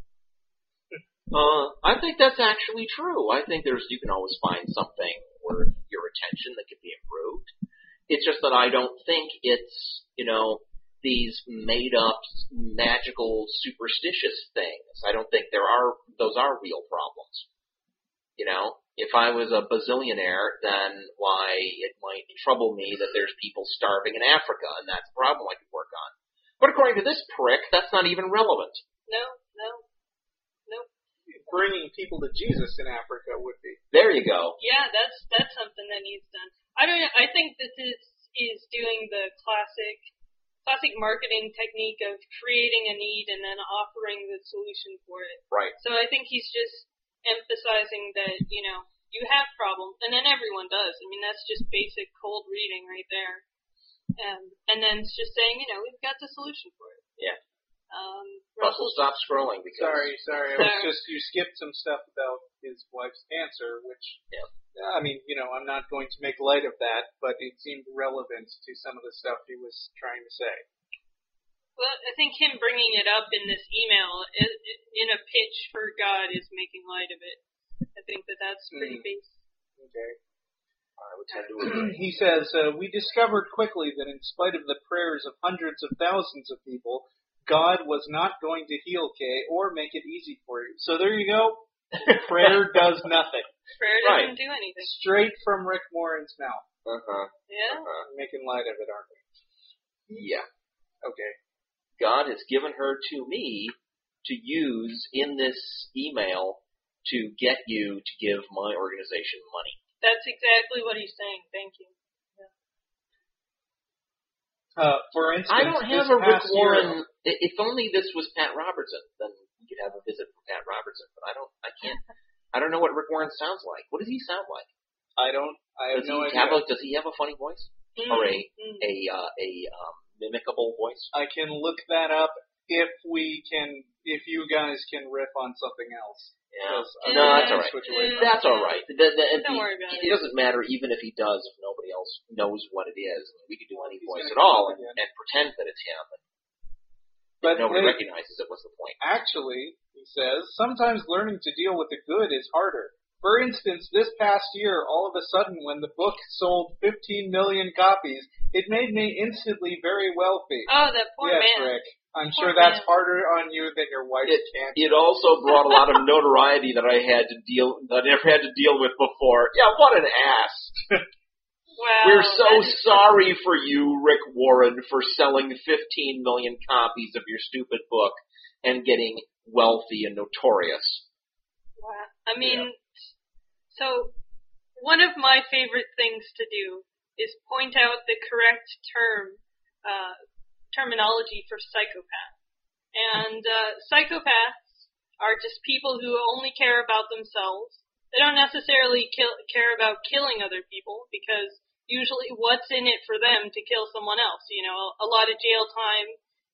Uh, I think that's actually true. I think there's you can always find something worth your attention that can be improved. It's just that I don't think it's, you know, these made up magical superstitious things. I don't think there are those are real problems. You know, if I was a bazillionaire, then why it might trouble me that there's people starving in Africa, and that's a problem I could work on. But according to this prick, that's not even relevant. No, no, no. bringing people to Jesus in Africa would be. There you go. Yeah, that's that's something that needs done. I don't know. I think this is is doing the classic classic marketing technique of creating a need and then offering the solution for it. Right. So I think he's just emphasizing that, you know, you have problems, and then everyone does. I mean, that's just basic cold reading right there. Um, and then it's just saying, you know, we've got the solution for it. Yeah. Um, Russell, stop scrolling because Sorry, sorry. I was Sorry. just, you skipped some stuff about his wife's cancer, which, Yeah. I mean, you know, I'm not going to make light of that, but it seemed relevant to some of the stuff he was trying to say. Well, I think him bringing it up in this email i- i- in a pitch for God is making light of it. I think that that's pretty Mm. basic. Okay. I would tend to agree. He says, uh, we discovered quickly that in spite of the prayers of hundreds of thousands of people, God was not going to heal Kay or make it easy for you. So there you go. Prayer does nothing. Prayer Right. doesn't do anything. Straight from Rick Warren's mouth. Uh-huh. Yeah. Uh-huh. We're making light of it, aren't we? Yeah. Okay. God has given her to me to use in this email to get you to give my organization money. That's exactly what he's saying. Thank you. Uh, for instance, I don't have this a Rick past Warren. year- i- If only this was Pat Robertson, then we could have a visit from Pat Robertson. But I don't. I can't. I don't know what Rick Warren sounds like. What does he sound like? I don't. I have Does no he idea. have a Does he have a funny voice Mm, or a mm. a uh, a um, mimicable voice? I can look that up if we can. If you guys can riff on something else. Yeah. 'Cause I'm No, gonna that's all right. switch away from That's all right. The, the, and Don't the- worry about it. it. doesn't matter even if he does, if nobody else knows what it is. I mean, we could do any He's voice gonna at come all up and, again. and pretend that it's him. But If nobody hey, recognizes it. What's the point? actually, he says, sometimes learning to deal with the good is harder. For instance, this past year, all of a sudden, when the book sold fifteen million copies, it made me instantly very wealthy. Oh, that poor yes, man. Rick. I'm Poor sure that's man. harder on you than your wife's It, cancer. it also brought a lot of notoriety that I had to deal that I never had to deal with before. Yeah, what an ass. Wow. We're so that is- sorry for you, Rick Warren, for selling fifteen million copies of your stupid book and getting wealthy and notorious. Wow. I mean, so one of my favorite things to do is point out the correct term, uh, terminology for psychopath. And uh, psychopaths are just people who only care about themselves. They don't necessarily kill, care about killing other people because usually what's in it for them to kill someone else? You know, a lot of jail time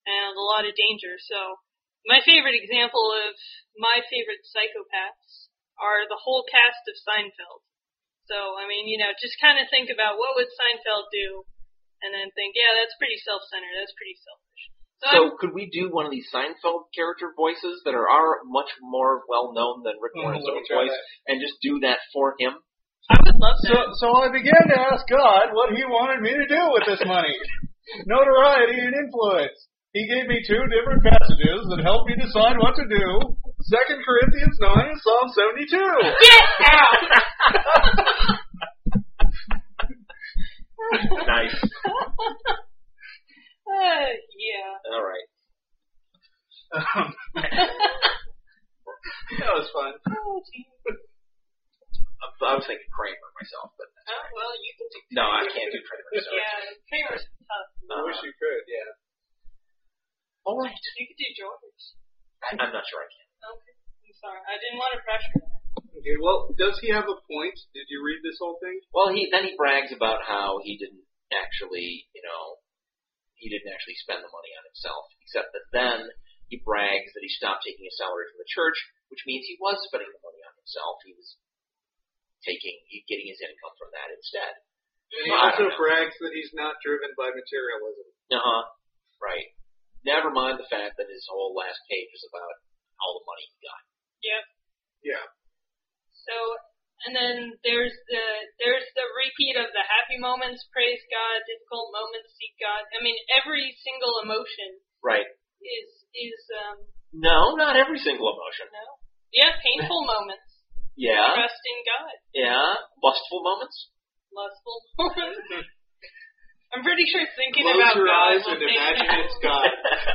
and a lot of danger. So my favorite example of my favorite psychopaths are the whole cast of Seinfeld. So, I mean, you know, just kind of think about what would Seinfeld do, and then think, yeah, that's pretty self-centered, that's pretty selfish. So, So could we do one of these Seinfeld character voices that are, are much more well-known than Rick Moranis' let me own try voice, that. and just do that for him? I would love So, that. so I began to ask God what He wanted me to do with this money. Notoriety and influence. He gave me two different passages that helped me decide what to do. Second Corinthians nine and Psalm seventy-two. Get out! Nice. uh, yeah. All right. Um, that was fun. Oh, geez. I was thinking Kramer myself, but Oh, well, you can do no, I can't do Kramer. Sorry. Yeah, Kramer's tough. I wish you could, yeah. All right. You could do George. I, I'm not sure I can. Okay. I'm sorry. I didn't want to pressure you. Okay, well, does he have a point? Did you read this whole thing? Well, he then he brags about how he didn't actually, you know, he didn't actually spend the money on himself, except that then he brags that he stopped taking a salary from the church, which means he was spending the money on himself. He was taking, he, getting his income from that instead. And he Well, I also don't know. brags that he's not driven by materialism. Uh-huh. Right. Never mind the fact that his whole last page is about all the money he got. Yep. Yeah. So, and then there's the there's the repeat of the happy moments, praise God, difficult moments, seek God. I mean, every single emotion Right. is is um No, not every single emotion. no, yeah, painful moments, Yeah. trust in God, Yeah. Lustful moments. lustful moments. I'm pretty sure thinking Close about your God eyes will and make imagine that. it's God.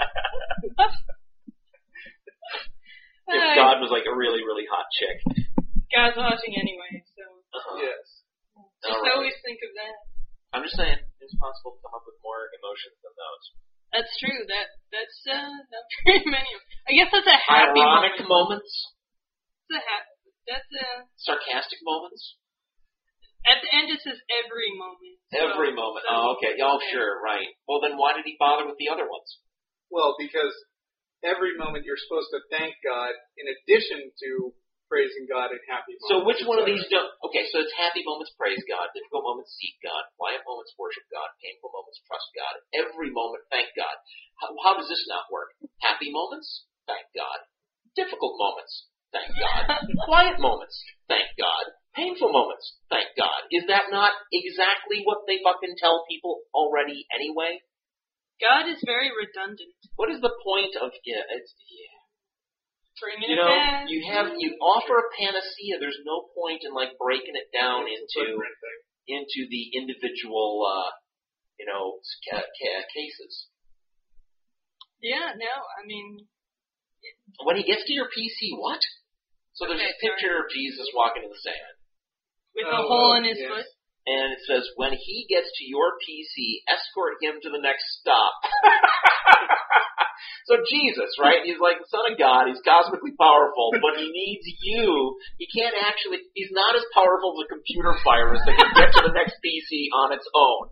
If Uh, God was like a really, really hot chick. God's watching anyway, so Uh-huh. Yes. just All right. always think of that. I'm just saying, it's possible to come up with more emotions than those. That's true. That that's uh not very many. I guess that's a happy Ironic moment. moments, That's a ha- that's a sarcastic moments, at the end it says every moment. So, every moment. so- Oh, okay. Oh, sure, right. Well, then why did he bother with the other ones? Well, because every moment you're supposed to thank God in addition to praising God in happy moments. So which one of et these cetera. don't? Okay, so it's happy moments praise God, difficult moments seek God, quiet moments worship God, painful moments trust God. Every moment thank God. How, how does this not work? Happy moments, thank God. Difficult moments, thank God. Quiet moments, thank God. Painful moments, thank God. Is that not exactly what they fucking tell people already anyway? God is very redundant. What is the point of yeah? It's yeah. Bringing You it know, back. you have you offer a panacea. There's no point in like breaking it down It's a into footprint thing. into the individual, uh, you know, ca- ca- cases. Yeah, no, I mean, When he gets to your P C, what? So there's Okay, a picture of Jesus walking in the sand, with Oh, a hole well, in his yes. foot. and it says, "When he gets to your P C, escort him to the next stop." So Jesus, right? He's like the Son of God. He's cosmically powerful, but he needs you. He can't actually. He's not as powerful as a computer virus that can get to the next P C on its own.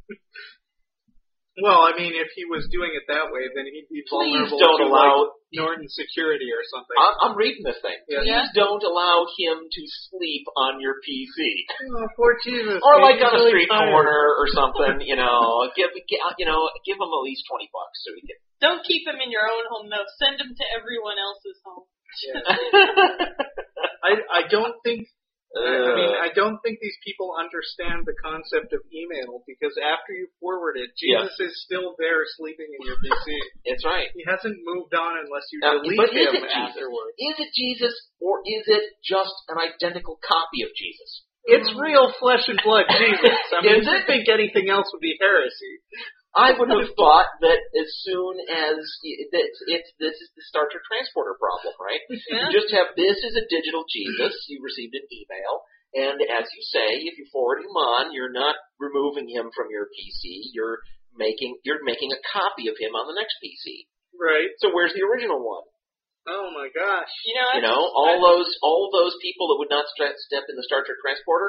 Well, I mean, if he was doing it that way, then he'd be Please vulnerable don't to allow. like Norton security or something. I'm, I'm reading this thing. Yeah. Please don't allow him to sleep on your P C. Oh, poor Jesus. Or like He's on a really street tired. corner or something, you know. Give, gi- you know, give him at least twenty bucks so he can. Don't keep him in your own home, though. Send him to everyone else's home. Yeah. I I don't think. I I mean, I don't think these people understand the concept of email because after you forward it, Jesus is still there sleeping in your P C. It's right. He hasn't moved on unless you Uh, delete but is him it Jesus? afterwards. Is it Jesus or is it just an identical copy of Jesus? It's real flesh and blood Jesus. I mean, Is to it? think anything else would be heresy. I would have thought that as soon as it's, it's this is the Star Trek transporter problem, right? Yeah. You just have this is a digital Jesus. You received an email, and as you say, if you forward him on, you're not removing him from your P C. You're making you're making a copy of him on the next P C. Right. So where's the original one? Oh my gosh. You know, You know, all those all those people that would not stra- step in the Star Trek transporter,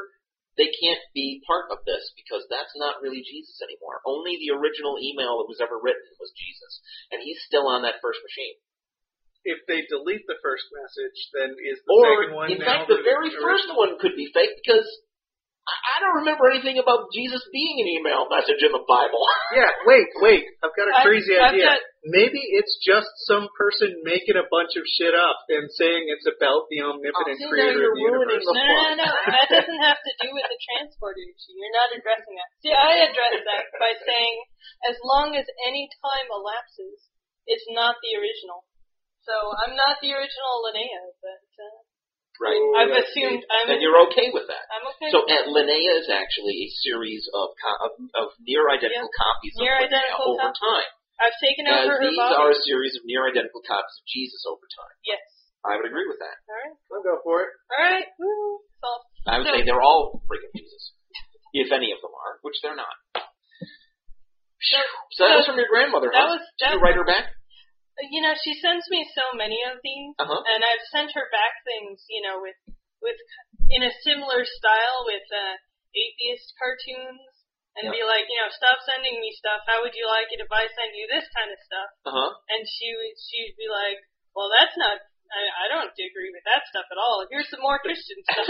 they can't be part of this because that's not really Jesus anymore. Only the original email that was ever written was Jesus, and he's still on that first machine. If they delete the first message, then is the Or, second one in now fact, the the very original? first one could be fake because I, I don't remember anything about Jesus being an email message in the Bible. Yeah, wait, wait. I've got a I've- crazy I've idea. got- Maybe it's just some person making a bunch of shit up and saying it's about the omnipotent Oh, see, now creator you're of the ruining universe. the No, no, no, no. That doesn't have to do with the transporter issue. You're not addressing that. See, I address that by saying, as long as any time elapses, it's not the original. So I'm not the original Linnea, but uh, Right. I've Right. assumed I'm. And you're okay with that. I'm okay. So uh, Linnea is actually a series of co- of, of near identical Yeah. copies of Near Linnea identical over copies. time. I've taken As over her these body. are a series of near identical copies of Jesus over time. Yes. I would agree with that. All right. I'll go for it. All right. Woo. So, I would so, say they're all freaking Jesus, if any of them are, which they're not. So, So that was from your grandmother, that huh? was Did that you write her back? You know, she sends me so many of these, Uh-huh. and I've sent her back things, you know, with with in a similar style with uh, atheist cartoons, and Yeah. be like, you know, stop sending me stuff. How would you like it if I send you this kind of stuff? Uh-huh. And she would she'd be like, well, that's not. I, I don't agree with that stuff at all. Here's some more Christian stuff.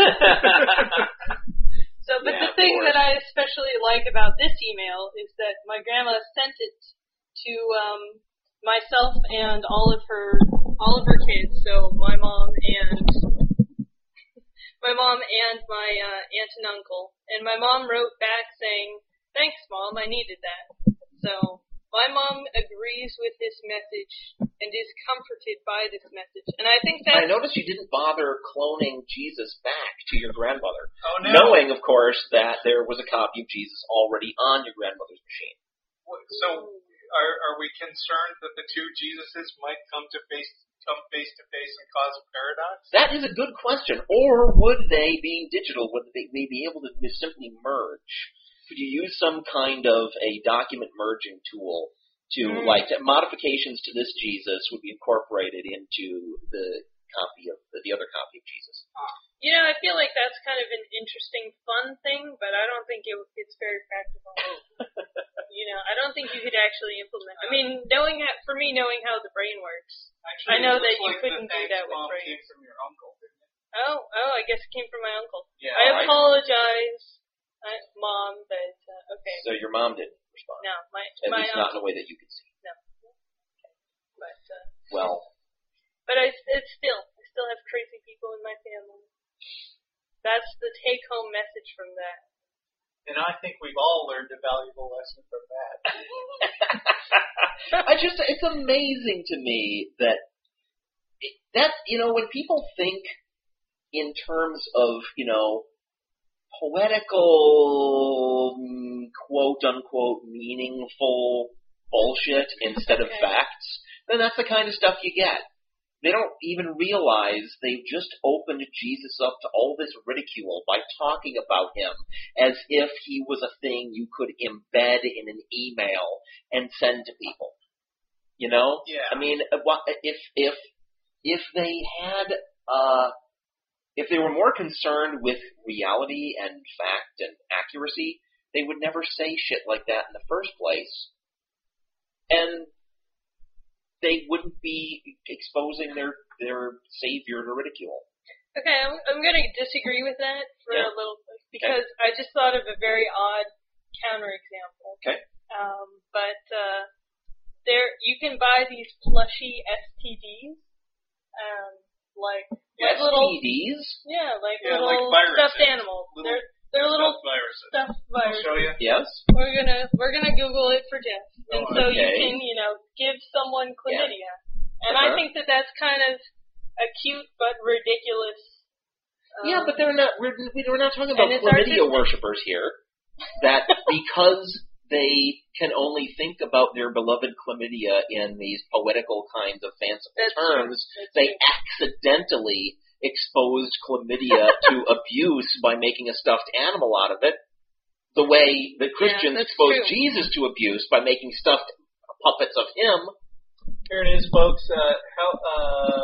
So, but Yeah, the thing of course. that I especially like about this email is that my grandma sent it to um, myself and all of her all of her kids. So my mom and my mom and my uh, aunt and uncle. And my mom wrote back saying, "Thanks, Mom. I needed that." So my mom agrees with this message and is comforted by this message. And I think I that noticed you didn't bother cloning Jesus back to your grandmother, Oh, no. knowing, of course, that there was a copy of Jesus already on your grandmother's machine. So, are, are we concerned that the two Jesuses might come to face come face to face and cause a paradox? That is a good question. Or would they, being digital, would they, they be able to simply merge? Could you use some kind of a document merging tool to, Mm. like, modifications to this Jesus would be incorporated into the copy of the, the other copy of Jesus? You know, I feel like that's kind of an interesting, fun thing, but I don't think it, it's very practical. You know, I don't think you could actually implement. I mean, knowing how, for me, knowing how the brain works. Actually, I know it looks that you like couldn't the do thanks that with mom brains. came from your uncle, didn't it? Oh, oh, I guess it came from my uncle. Yeah. I right. apologize, I, Mom, but uh, okay. So your mom didn't respond. No, my At my least not in uncle, a way that you could see. but uh, Well, but I it's still I still have crazy people in my family. That's the take home message from that. And I think we've all learned a valuable lesson from that. I just, it's amazing to me that, it, that, you know, when people think in terms of, you know, poetical, mm, quote unquote, meaningful bullshit instead of Okay. facts, then that's the kind of stuff you get. They don't even realize they've just opened Jesus up to all this ridicule by talking about him as if he was a thing you could embed in an email and send to people. You know? Yeah. I mean, what- if if if they had, uh, if they were more concerned with reality and fact and accuracy, they would never say shit like that in the first place. And they wouldn't be exposing their their savior to ridicule. Okay, I'm I'm gonna disagree with that for Yeah. a little bit because I just thought of a very odd counterexample. Okay. Um, but uh, there you can buy these plushy S T Ds, um, like like little S T Ds? yeah, like Yeah, little like viruses. stuffed animals. Little they're they're little Stuffed viruses. stuffed I'll viruses. show you. Yes. We're gonna we're gonna Google it for Jeff, and Oh, so you okay. can you know give someone chlamydia, and I Uh-huh. think that that's kind of a cute but ridiculous. Um, Yeah, but they're not. We're, we're not talking about And it's chlamydia artistic. worshippers here. That because they can only think about their beloved chlamydia in these poetical kinds of fanciful That's terms, true. That's they true. accidentally exposed chlamydia to abuse by making a stuffed animal out of it. The way the Christians that's exposed true. Jesus to abuse by making stuffed puppets of him. Here it is, folks. Uh, how uh,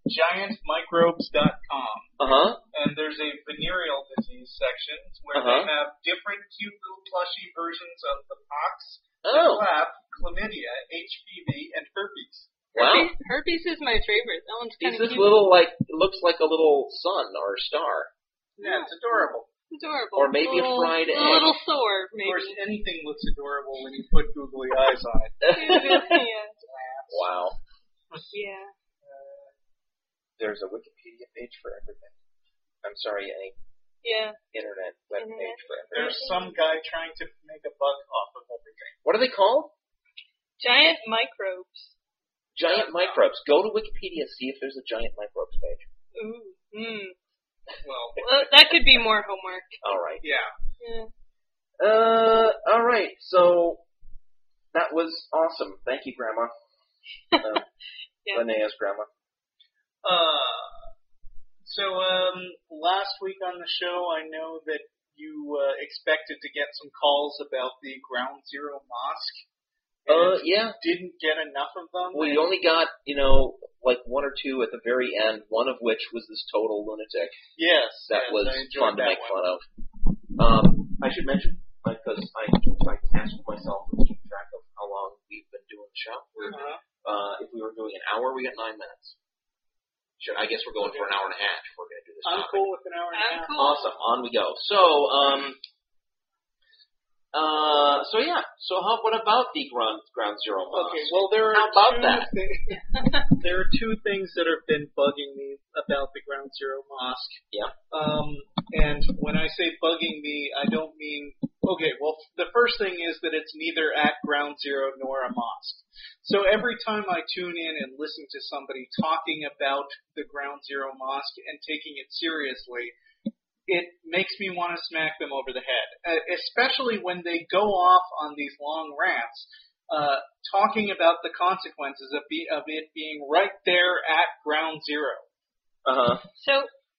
giant microbes dot com. Uh-huh. And there's a venereal disease section where Uh-huh. they have different cute little plushy versions of the pox, the Oh. clap, chlamydia, H P V, and herpes. Wow. Herpes, herpes is my favorite. That one's kind He's of this cute. little, like, it looks like a little sun or star. Yeah, it's adorable. Adorable. Or maybe a little, fried egg. A little sore, Of course, maybe. anything looks adorable when you put googly eyes on it. yeah. Wow. Yeah. There's a Wikipedia page for everything. I'm sorry, a Yeah. internet web Internet. page for everything. There's some guy trying to make a buck off of everything. What are they called? Giant microbes. Giant microbes. Go to Wikipedia, see if there's a giant microbes page. Ooh. Mm. Well, Well, that could be more homework. All right. yeah. Yeah. Uh, all right. So that was awesome. Thank you, Grandma. Uh, Yeah. Linnea's grandma. Uh, so um, last week on the show, I know that you uh, expected to get some calls about the Ground Zero Mosque. Uh, and yeah. Didn't get enough of them. We and- only got, you know, like one or two at the very end, one of which was this total lunatic Yes, that yes, was I enjoyed fun to that make one. fun of. Um, I should mention, because I, I tasked myself to keep track of how long we've been doing the show. We're, Uh-huh. uh, if we were doing an hour, we got nine minutes. Should, I guess we're going for an hour and a half if we're going to do this I'm topic. cool with an hour and a I'm half. cool. Awesome. On we go. So, um, uh, so yeah. So how? What about the ground ground zero mosque? Okay, well there are How about two that? thi- there are two things that have been bugging me about the Ground Zero Mosque. Yeah. Um, and when I say bugging me, I don't mean okay. Well, the first thing is that it's neither at Ground Zero nor a mosque. So every time I tune in and listen to somebody talking about the Ground Zero Mosque and taking it seriously, it makes me want to smack them over the head, uh, especially when they go off on these long rants, uh, talking about the consequences of, be, of it being right there at ground zero. Uh huh. So,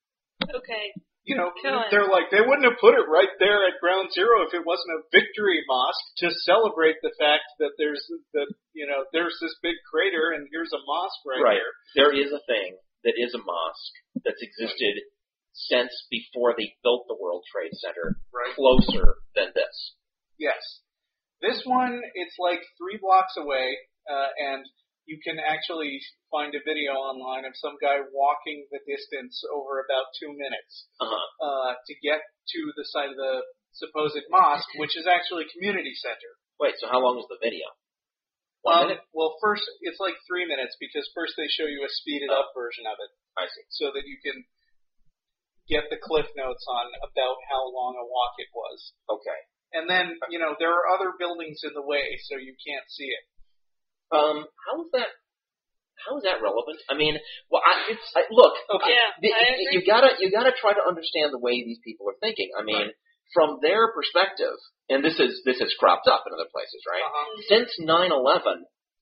okay. You know, Go on. they're like, they wouldn't have put it right there at ground zero if it wasn't a victory mosque to celebrate the fact that there's that you know there's this big crater and here's a mosque right, Right. there. There is a thing that is a mosque that's existed since before they built the World Trade Center, Right. closer than this. Yes. This one, it's like three blocks away, uh, and you can actually find a video online of some guy walking the distance over about two minutes Uh-huh. uh, to get to the site of the supposed mosque, which is actually a community center. Wait, so how long was the video? One Um, minute? well, first, it's like three minutes because first they show you a speeded up version of it I see. so that you can get the cliff notes on about how long a walk it was. Okay. And then, you know, there are other buildings in the way, so you can't see it. Um, how is that? How is that relevant? I mean, well, I, it's I, look. Okay. Yeah, the- I you, agree. you gotta you gotta try to understand the way these people are thinking. I mean, from their perspective, and this is this has cropped up in other places, right? Uh-huh. Since nine eleven,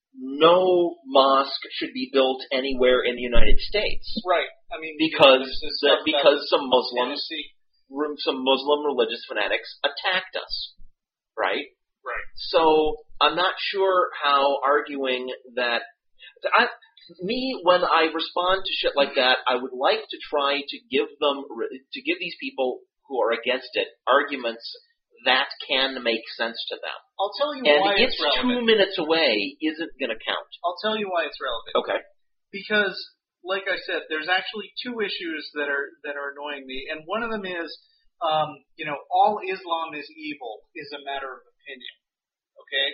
no mosque should be built anywhere in the United States Right. I mean, because this is the, stuff that because was some Muslims, Tennessee. some Muslim religious fanatics attacked us, right? Right. So I'm not sure how arguing that. I, me, when I respond to shit like that, I would like to try to give them, to give these people who are against it arguments that can make sense to them. I'll tell you And why it's it's two relevant. minutes away isn't going to count. I'll tell you why it's relevant. Okay. Because, like I said, there's actually two issues that are that are annoying me, and one of them is, um, you know, all Islam is evil is a matter of opinion. Okay.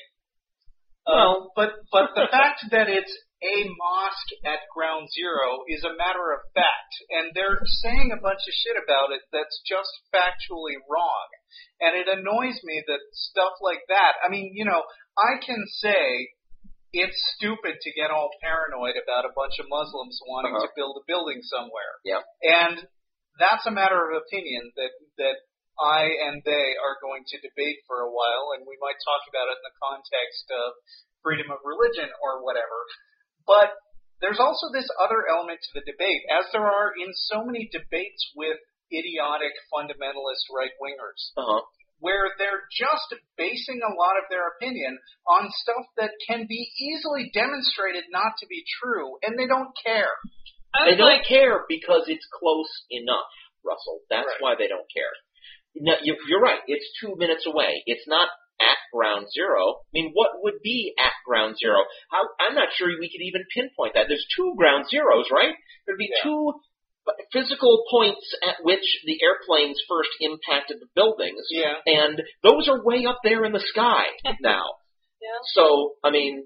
Well- um, but but the fact that it's a mosque at ground zero is a matter of fact, and they're saying a bunch of shit about it that's just factually wrong, and it annoys me that stuff like that. I mean, you know, I can say it's stupid to get all paranoid about a bunch of Muslims wanting Uh-huh. to build a building somewhere. Yeah. And that's a matter of opinion that that I and they are going to debate for a while, and we might talk about it in the context of freedom of religion or whatever. But there's also this other element to the debate, as there are in so many debates with idiotic fundamentalist right-wingers, Uh-huh. where they're just basing a lot of their opinion on stuff that can be easily demonstrated not to be true, and they don't care. I They would don't like, care because it's close enough, Russell. That's Right. why they don't care. No, you, you're right. It's two minutes away. It's not at ground zero. I mean, what would be at ground zero? How, I'm not sure we could even pinpoint that. There's two ground zeros, right? There'd be Yeah. two physical points at which the airplanes first impacted the buildings. Yeah. And those are way up there in the sky now. yeah. So, I mean,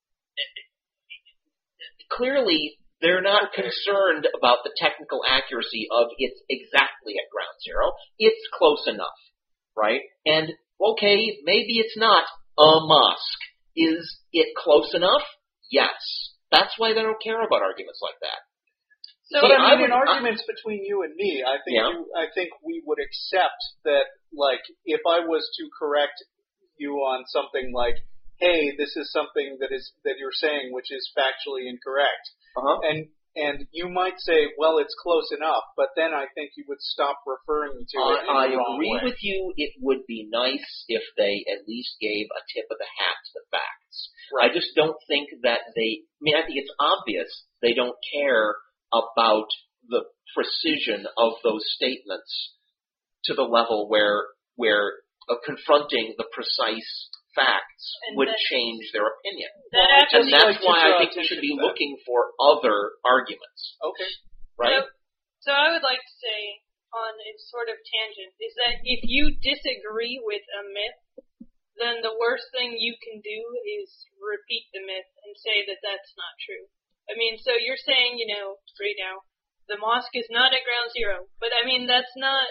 clearly they're not Okay. concerned about the technical accuracy of it's exactly at ground zero. It's close enough, right? And, okay, maybe it's not a mosque. Is it close enough? Yes. That's why they don't care about arguments like that. So, But I I mean, would- in arguments between you and me, I think Yeah. you, I think we would accept that, like, if I was to correct you on something like, "Hey, this is something that is that you're saying which is factually incorrect," Uh-huh. and and you might say, "Well, it's close enough," but then I think you would stop referring to it in I, I the wrong agree way. with you. It would be nice if they at least gave a tip of the hat to the facts. Right. I just don't think that they, I mean, I think it's obvious they don't care about the precision of those statements to the level where, where uh, confronting the precise facts And would that- change their opinion. that Well, actually, And that's like to why draw I think we attention should be to that. looking for other arguments, Okay. right? So, so I would like to say, on a sort of tangent, is that if you disagree with a myth, then the worst thing you can do is repeat the myth and say that that's not true. I mean, so you're saying, you know, right now, the mosque is not at ground zero. But I mean, that's not,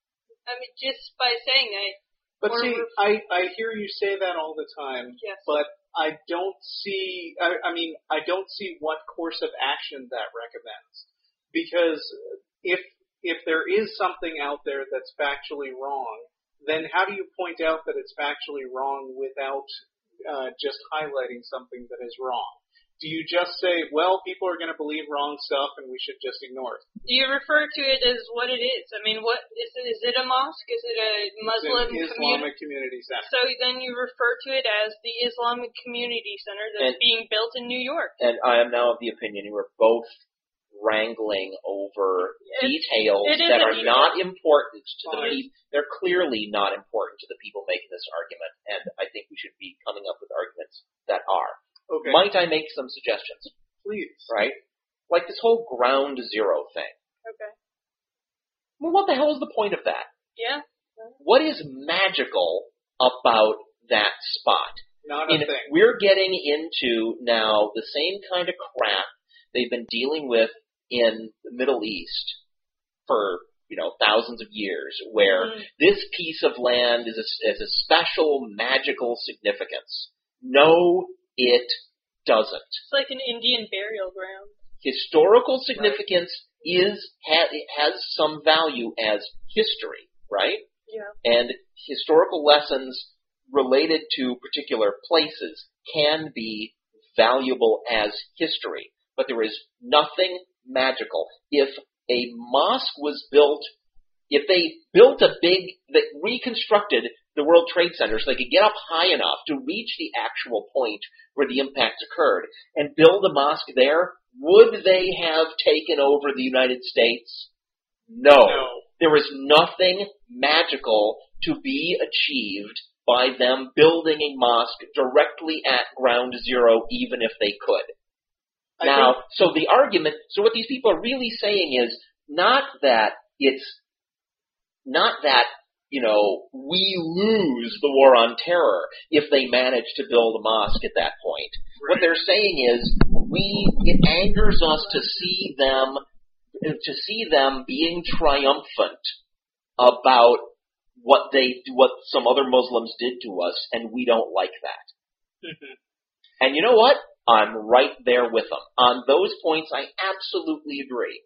I mean, just by saying that, But Or see, ref- I, I hear you say that all the time, yes. but I don't see, I, I mean, I don't see what course of action that recommends. Because if, if there is something out there that's factually wrong, then how do you point out that it's factually wrong without uh, just highlighting something that is wrong? Do you just say, well, people are going to believe wrong stuff and we should just ignore it? Do you refer to it as what it is? I mean, what is it? Is it a mosque? Is it a Muslim It's an community? Islamic community center. So then you refer to it as the Islamic Community Center that's And- being built in New York. And I am now of the opinion you are both wrangling over It- details it is that a are detail. not important to the Fine. people. They're clearly not important to the people making this argument, and I think we should be coming up with arguments that are. Okay, Might I make some suggestions? please. Right? Like this whole ground zero thing. Okay. Well, what the hell is the point of that? Yeah. What is magical about that spot? Not I a mean, thing. we're getting into now the same kind of crap they've been dealing with in the Middle East for, you know, thousands of years, where Mhm. this piece of land is a, is a special magical significance. No, it doesn't. It's like an Indian burial ground. Historical significance is ha, has some value as history, right? Yeah. And historical lessons related to particular places can be valuable as history, but there is nothing magical. If a mosque was built, if they built a big, they reconstructed the World Trade Center so they could get up high enough to reach the actual point where the impacts occurred and build a mosque there, would they have taken over the United States? No. No. There is nothing magical to be achieved by them building a mosque directly at ground zero, even if they could. I Now, think- so the argument, so what these people are really saying is not that it's, not that, you know, we lose the war on terror if they manage to build a mosque at that point. What they're saying is, we, it angers us to see them, to see them being triumphant about what they, what some other Muslims did to us, and we don't like that. Mhm. And you know what? I'm right there with them. On those points, I absolutely agree.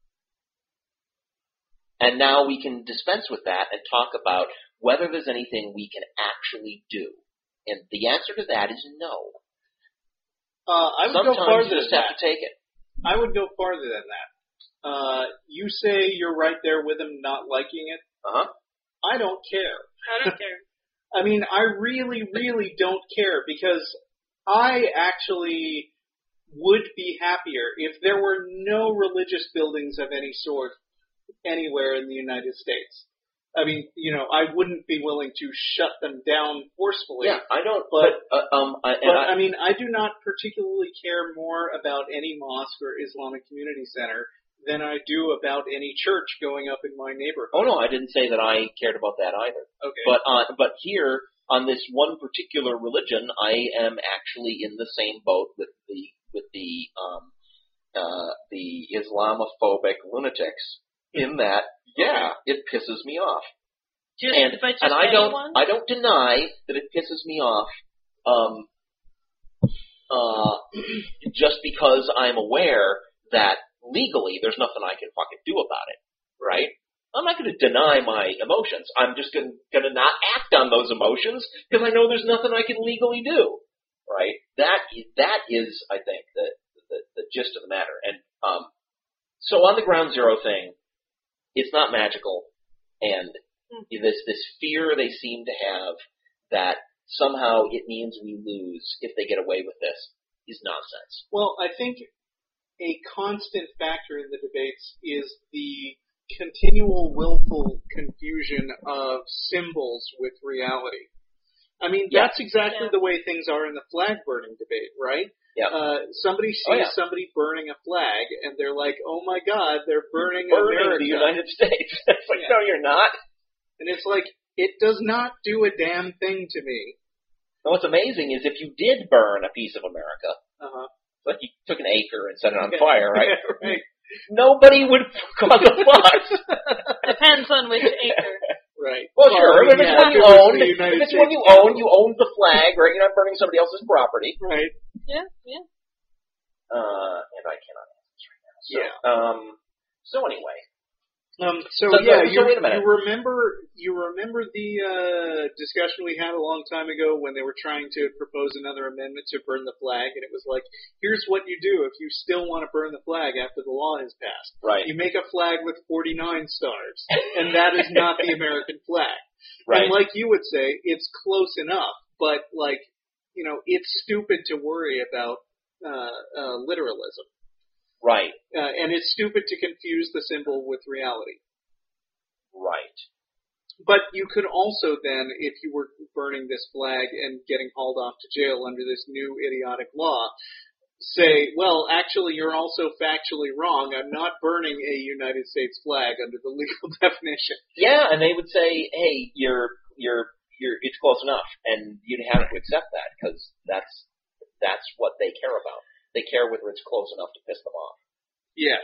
And now we can dispense with that and talk about whether there's anything we can actually do. And the answer to that is no. Uh, I would Sometimes go farther you just than have that. to take it. I would go farther than that. Uh, you say you're right there with him not liking it. Uh-huh. I don't care. I don't care. I mean, I really, really don't care because I actually would be happier if there were no religious buildings of any sort anywhere in the United States. I mean, you know, I wouldn't be willing to shut them down forcefully. Yeah, I don't. But, but uh, um, I, and but I, I mean, I do not particularly care more about any mosque or Islamic community center than I do about any church going up in my neighborhood. oh no, I didn't say that I cared about that either. Okay. But uh, but here on this one particular religion, I am actually in the same boat with the with the um, uh, the Islamophobic lunatics. In that, yeah, it pisses me off. Just, and but just and I don't anyone? I don't deny that it pisses me off. Um, uh, just because I'm aware that legally there's nothing I can fucking do about it, right? I'm not going to deny my emotions. I'm just going to not act on those emotions because I know there's nothing I can legally do, right? That that is, I think, the the, the gist of the matter. And um, so on the Ground Zero thing. It's not magical, and this this fear they seem to have that somehow it means we lose if they get away with this is nonsense. Well, I think a constant factor in the debates is the continual willful confusion of symbols with reality. I mean, Yeah. that's exactly Yeah. the way things are in the flag burning debate, right? Yeah. Uh, somebody sees Oh, yeah. somebody burning a flag, and they're like, "Oh my God, they're burning, Burning America!" the United States. It's like, Yeah. no, you're not. And it's like, it does not do a damn thing to me. And what's amazing is if you did burn a piece of America, Uh-huh. like you took an acre and set it on Yeah. fire, right? Yeah, right. Nobody would cause a fuss. Depends on which acre. Right. Well, sure. Well, If it's yeah, one you if it was own, the if United it's one States you Capitol. own, you own the flag, right? You're not burning somebody else's property. Right. Yeah, yeah. Uh, and I cannot answer this right now. So, Yeah. Um. So anyway, Um, so, So, yeah, so you, wait a minute. you remember you remember the uh, discussion we had a long time ago when they were trying to propose another amendment to burn the flag, and it was like, here's what you do if you still want to burn the flag after the law is passed. right, You make a flag with forty-nine stars, and that is not the American flag. right, And like you would say, it's close enough, but like, you know, it's stupid to worry about uh, uh, literalism. right, Uh, and it's stupid to confuse the symbol with reality. right. But you could also then, if you were burning this flag and getting hauled off to jail under this new idiotic law, say, well, actually, you're also factually wrong. I'm not burning a United States flag under the legal definition. Yeah, and they would say, hey, you're, you're, you're, it's close enough, and you'd have to accept that because that's, that's what they care about. They care whether it's close enough to piss them off. Yeah.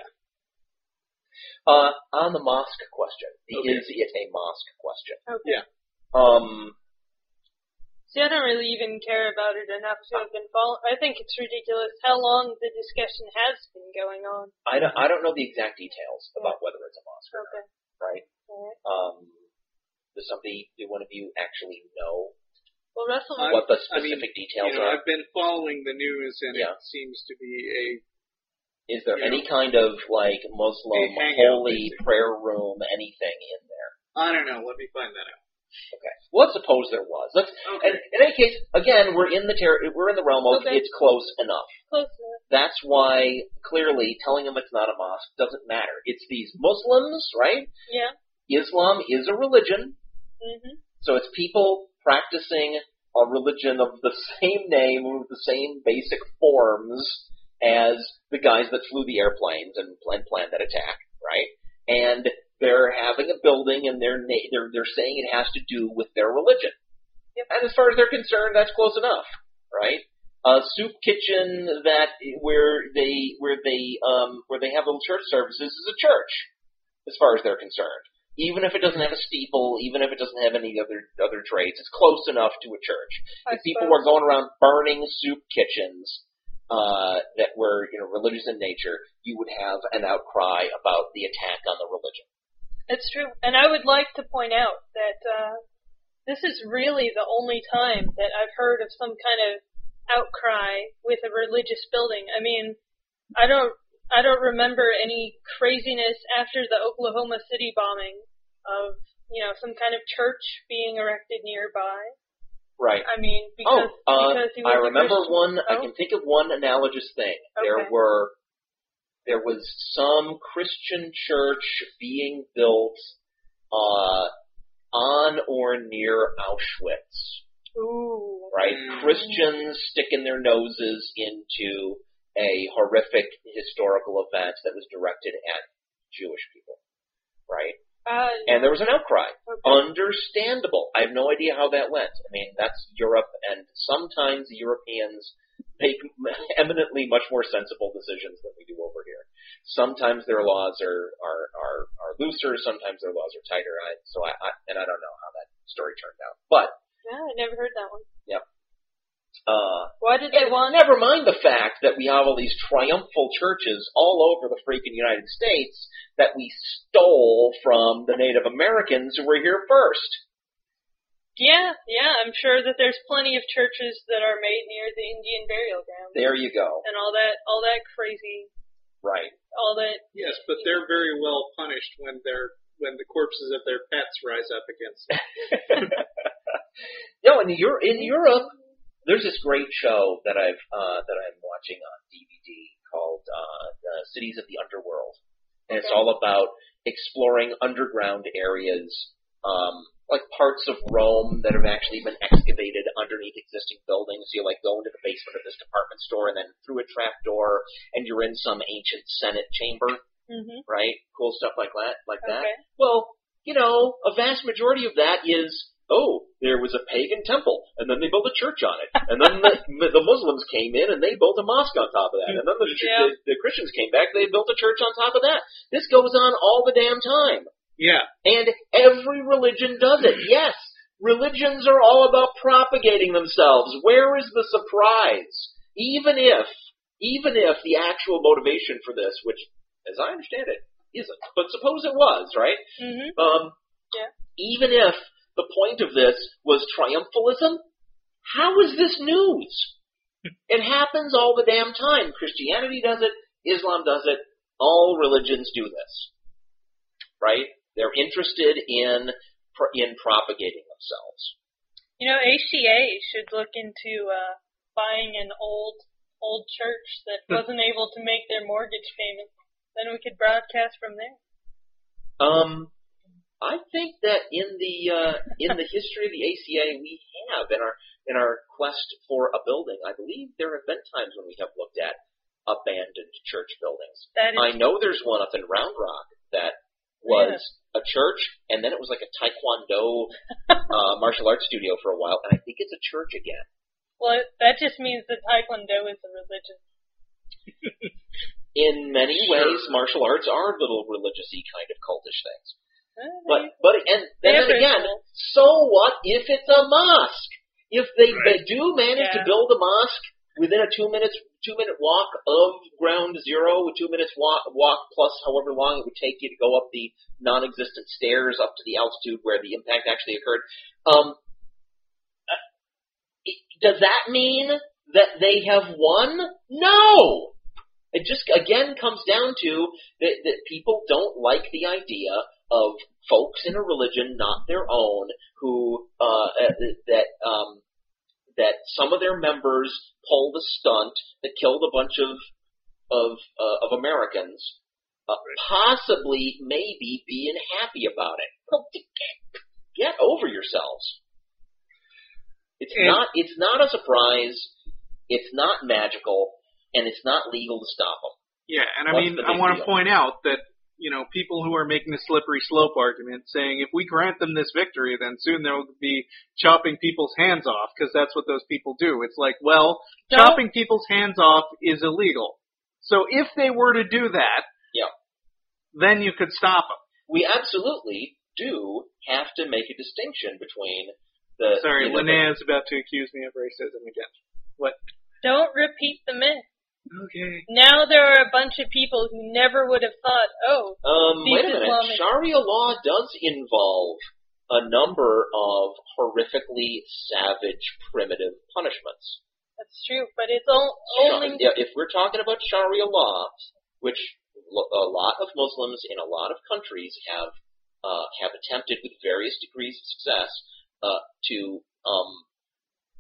Uh, on the mosque question, Okay. is it a mosque question? Okay. Yeah. Um, See, I don't really even care about it enough to have been followed. I think it's ridiculous how long the discussion has been going on. I don't, I don't know the exact details about whether it's a mosque or Okay. not, right? Alright. Um, does somebody, do one of you actually know Well, Russell, I- what the I mean, specific details You know, are? I've been following the news, and Yeah. it seems to be a Is there yeah. any kind of like Muslim A hangout, holy basically. prayer room, anything in there? I don't know. Let me find that out. Okay. Well, let's suppose there was. Let's. Okay. And in any case, again, we're in the ter- we're in the realm of Okay. it's close enough. close enough. That's why clearly telling them it's not a mosque doesn't matter. It's these Muslims, right? Yeah. Islam is a religion, Mhm. so it's people practicing a religion of the same name with the same basic forms as the guys that flew the airplanes and, and planned that attack, right? And they're having a building, and they're na- they're they're saying it has to do with their religion. Yep. And as far as they're concerned, that's close enough, right? A soup kitchen that where they where they um where they have little church services is a church, as far as they're concerned. Even if it doesn't have a steeple, even if it doesn't have any other other trades, it's close enough to a church. I If people suppose. were going around burning soup kitchens uh, that were, you know, religious in nature, you would have an outcry about the attack on the religion. It's true. And I would like to point out that uh, this is really the only time that I've heard of some kind of outcry with a religious building. I mean, I don't I don't remember any craziness after the Oklahoma City bombing of, you know, some kind of church being erected nearby. Right. I mean, because, oh, uh, because he was I a remember Christian. one. Oh? I can think of one analogous thing. Okay. There were, there was some Christian church being built uh, on or near Auschwitz. Ooh. Right? Mm. Christians sticking their noses into a horrific historical event that was directed at Jewish people. Right? Uh, And there was an outcry. okay. Understandable. I have no idea how that went. I mean, that's Europe, and sometimes Europeans make eminently much more sensible decisions than we do over here. Sometimes their laws are are are, are looser. Sometimes their laws are tighter. I, so I, I and I don't know how that story turned out. But Yeah, I never heard that one. yep. Uh, Why did they and want? never mind the fact that we have all these triumphal churches all over the freaking United States that we stole from the Native Americans who were here first. Yeah, yeah, I'm sure that there's plenty of churches that are made near the Indian burial ground. There you go. And all that, all that crazy, Right. all that. Yes, but they're very well punished when they're when the corpses of their pets rise up against them. No, in Europe, in Europe, there's this great show that I've uh, that I'm watching on D V D called uh, uh, Cities of the Underworld, and it's Okay. all about exploring underground areas, um, like parts of Rome that have actually been excavated underneath existing buildings. You like go into the basement of this department store, and then through a trap door, and you're in some ancient Senate chamber. Mhm. Right? Cool stuff like that, like that. Okay. Well, you know, a vast majority of that is, oh, there was a pagan temple, and then they built a church on it, and then the, the Muslims came in and they built a mosque on top of that, and then the, Yeah. the, the Christians came back, they built a church on top of that. This goes on all the damn time, Yeah. and every religion does it. Yes, religions are all about propagating themselves. Where is the surprise? Even if, even if the actual motivation for this, which, as I understand it, isn't, but suppose it was, right? Mhm. Um, Yeah. Even if the point of this was triumphalism, how is this news? It happens all the damn time. Christianity does it. Islam does it. All religions do this, right? They're interested in in propagating themselves. You know, A C A should look into uh, buying an old old church that wasn't able to make their mortgage payment. Then we could broadcast from there. Um, I think that in the uh, in the history of the A C A, we have in our in our quest for a building. I believe there have been times when we have looked at abandoned church buildings. That is, I know there's one up in Round Rock that was a church, and then it was like a Taekwondo uh, martial arts studio for a while, and I think it's a church again. well, that just means that Taekwondo is a religion. In many Sure. ways, martial arts are little religious-y kind of cultish things. Uh, But but and, and They then have again, rituals. so what if it's a mosque? If they, they do manage Yeah. to build a mosque within a two minutes two minute walk of ground zero, with two minutes walk, walk plus however long it would take you to go up the non-existent stairs up to the altitude where the impact actually occurred, um, uh, it, does that mean that they have won? No. It just again comes down to that, that people don't like the idea of folks in a religion not their own who uh, that um, that some of their members pulled a stunt that killed a bunch of of uh, of Americans, uh, possibly maybe being happy about it. Well, get, get over yourselves. It's And- not it's not a surprise. It's not magical. And it's not legal to stop them. Yeah, and I What's mean, the I big want deal? to point out that, you know, people who are making the slippery slope argument saying if we grant them this victory, then soon they'll be chopping people's hands off because that's what those people do. It's like, well, No. chopping people's hands off is illegal. So if they were to do that, Yeah. then you could stop them. We absolutely do have to make a distinction between the... Sorry, you know, Linnea is about to accuse me of racism again. What? Don't repeat the myth. Okay. Now there are a bunch of people who never would have thought, oh, Um, These wait a minute. Islamic- Sharia law does involve a number of horrifically savage, primitive punishments. that's true, but it's all, only... Yeah, if we're talking about Sharia law, which lo- a lot of Muslims in a lot of countries have uh, have attempted with various degrees of success uh, to um,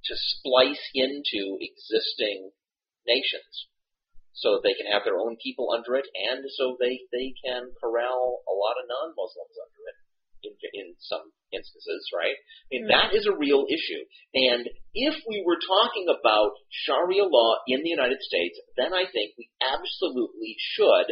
to splice into existing nations so that they can have their own people under it, and so they, they can corral a lot of non-Muslims under it in, in some instances, right? I mean, mm-hmm. that is a real issue. And if we were talking about Sharia law in the United States, then I think we absolutely should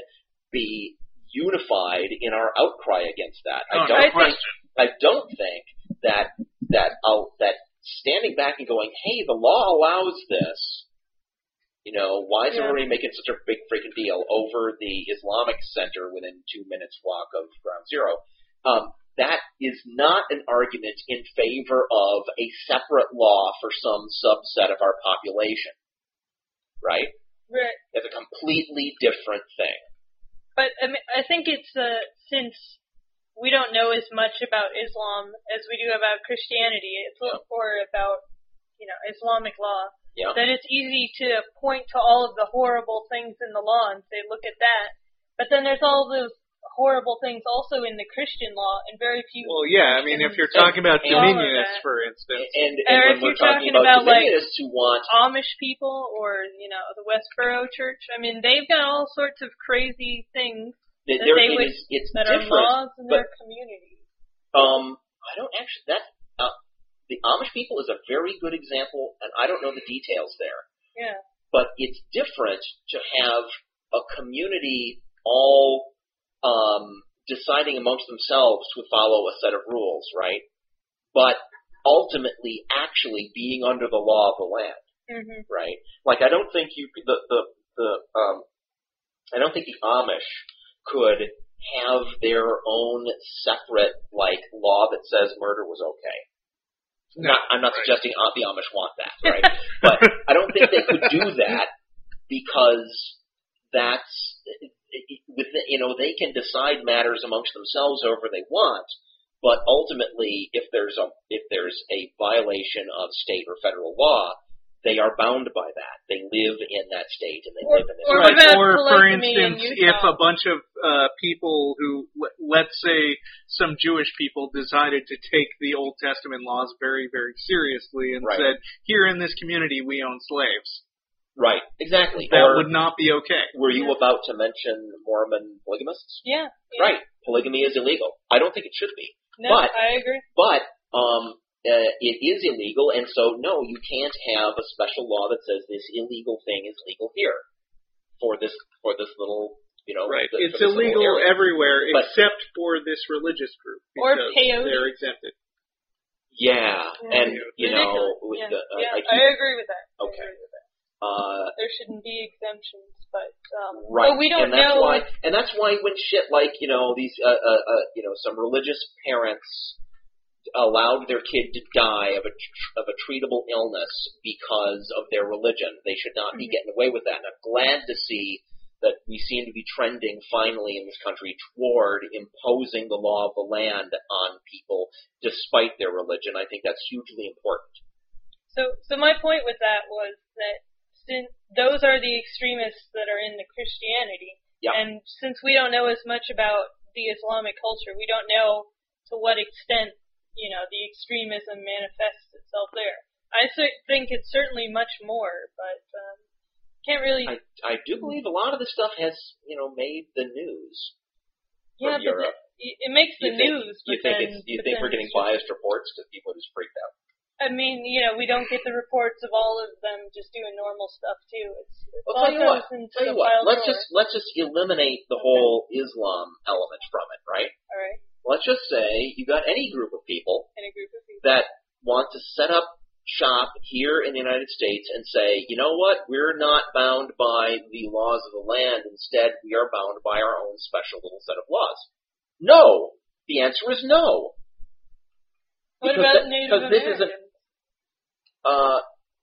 be unified in our outcry against that. I don't I think, I don't think that that I'll, that standing back and going, hey, the law allows this, you know, why is yeah. everybody making such a big freaking deal over the Islamic Center within two minutes walk of Ground Zero? Um, that is not an argument in favor of a separate law for some subset of our population, right? Right. It's a completely different thing. But I, mean, I think it's uh, since we don't know as much about Islam as we do about Christianity, it's yeah. or about you know Islamic law, yeah. that it's easy to point to all of the horrible things in the law and say, look at that. But then there's all those horrible things also in the Christian law, and very few. Well, yeah, I mean, if you're talking about dominionists, for instance, and, and or when if we're you're talking, talking about, about like dominionists who want Amish people, or you know the Westboro Church, I mean, they've got all sorts of crazy things. That, that they would, is, it's that different, are laws in but, their community. Um, I don't actually. That uh, the Amish people is a very good example, and I don't know the details there. Yeah. But it's different to have a community all um, deciding amongst themselves to follow a set of rules, right? But ultimately, actually being under the law of the land, mm-hmm. right? Like I don't think you the the the um, I don't think the Amish could have their own separate, like, law that says murder was okay. No, not, I'm not right. suggesting the Amish want that, right? But I don't think they could do that because that's, with the, you know, they can decide matters amongst themselves however they want, but ultimately, if there's a if there's a violation of state or federal law, they are bound by that. They live in that state and they or, live in this. Or, right. or for in instance, if a bunch of uh, people who, let's say, some Jewish people decided to take the Old Testament laws very, very seriously and right. said, "Here in this community, we own slaves." Right. Exactly. That or, would not be okay. Were you yeah. about to mention Mormon polygamists? Yeah, yeah. Right. Polygamy is illegal. I don't think it should be. No, but, I agree. But um. Uh, it is illegal, and so, no, you can't have a special law that says this illegal thing is legal here for this for this little, you know... Right. The, it's illegal everywhere but, except for this religious group because or peyote. They're exempted. Yeah, yeah. and, you know... With yeah, the, uh, yeah. I, keep, I agree with that. Okay. I agree with that. Uh, there shouldn't be exemptions, but... Um, right. But we don't and that's know... Why, and that's why when shit like, you know, these, uh, uh, uh, you know, some religious parents... allowed their kid to die of a of a treatable illness because of their religion. They should not be getting away with that. And I'm glad to see that we seem to be trending finally in this country toward imposing the law of the land on people despite their religion. I think that's hugely important. So, so my point with that was that since those are the extremists that are in the Christianity, yep. and since we don't know as much about the Islamic culture, we don't know to what extent you know, the extremism manifests itself there. I think it's certainly much more, but um, can't really... I, I do believe a lot of this stuff has, you know, made the news. Yeah, but Europe. The, it makes the you think, news, you but think then... It's, you but think then we're getting just, biased reports because people are just freaked out? I mean, you know, we don't get the reports of all of them just doing normal stuff, too. It's, it's well, all tell you what, goes into tell you the what. file Let's drawer. just, let's just eliminate the okay. whole Islam element from it, right? All right. Let's just say you got any group of people, any group of people that want to set up shop here in the United States and say, you know what, we're not bound by the laws of the land. Instead, we are bound by our own special little set of laws. No. The answer is no. What because about that, Native this Americans? Isn't, uh,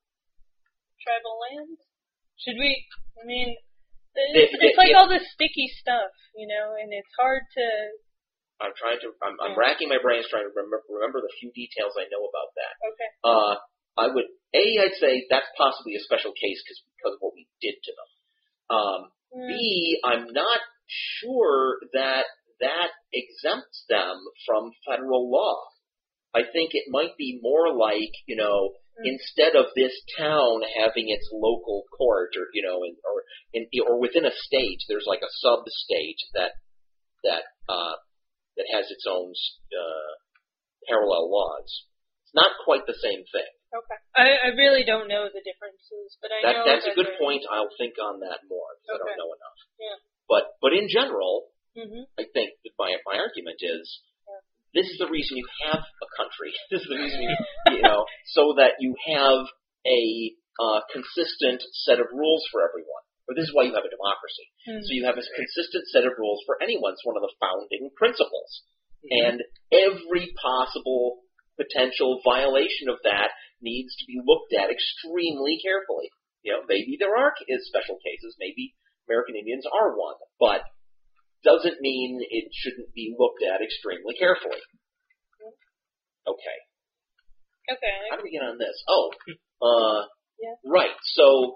Tribal lands? Should we, I mean, it's, they, it's they, like they, all this sticky stuff, you know, and it's hard to... I'm trying to. I'm, I'm racking my brains trying to remember, remember the few details I know about that. Okay. Uh, I would a. I'd say that's possibly a special case because because of what we did to them. Um, mm. B. I'm not sure that that exempts them from federal law. I think it might be more like, you know, instead of this town having its local court, or you know, in, or in, or within a state, there's like a sub-state that that uh, that has its own uh, parallel laws. It's not quite the same thing. Okay. I, I really don't know the differences, but I that, know that's that a good they're- point. I'll think on that more because Okay. I don't know enough. Yeah. But but in general, Mhm. I think that my my argument is this is the reason you have a country. This is the reason you you know so that you have a uh, consistent set of rules for everyone. Or this is why you have a democracy. Mhm. So you have a consistent set of rules for anyone. It's one of the founding principles. Mm-hmm. And every possible potential violation of that needs to be looked at extremely carefully. You know, maybe there are special cases. Maybe American Indians are one, but doesn't mean it shouldn't be looked at extremely carefully. Okay. Okay. How do we get on this? Oh, uh, Yeah. right. So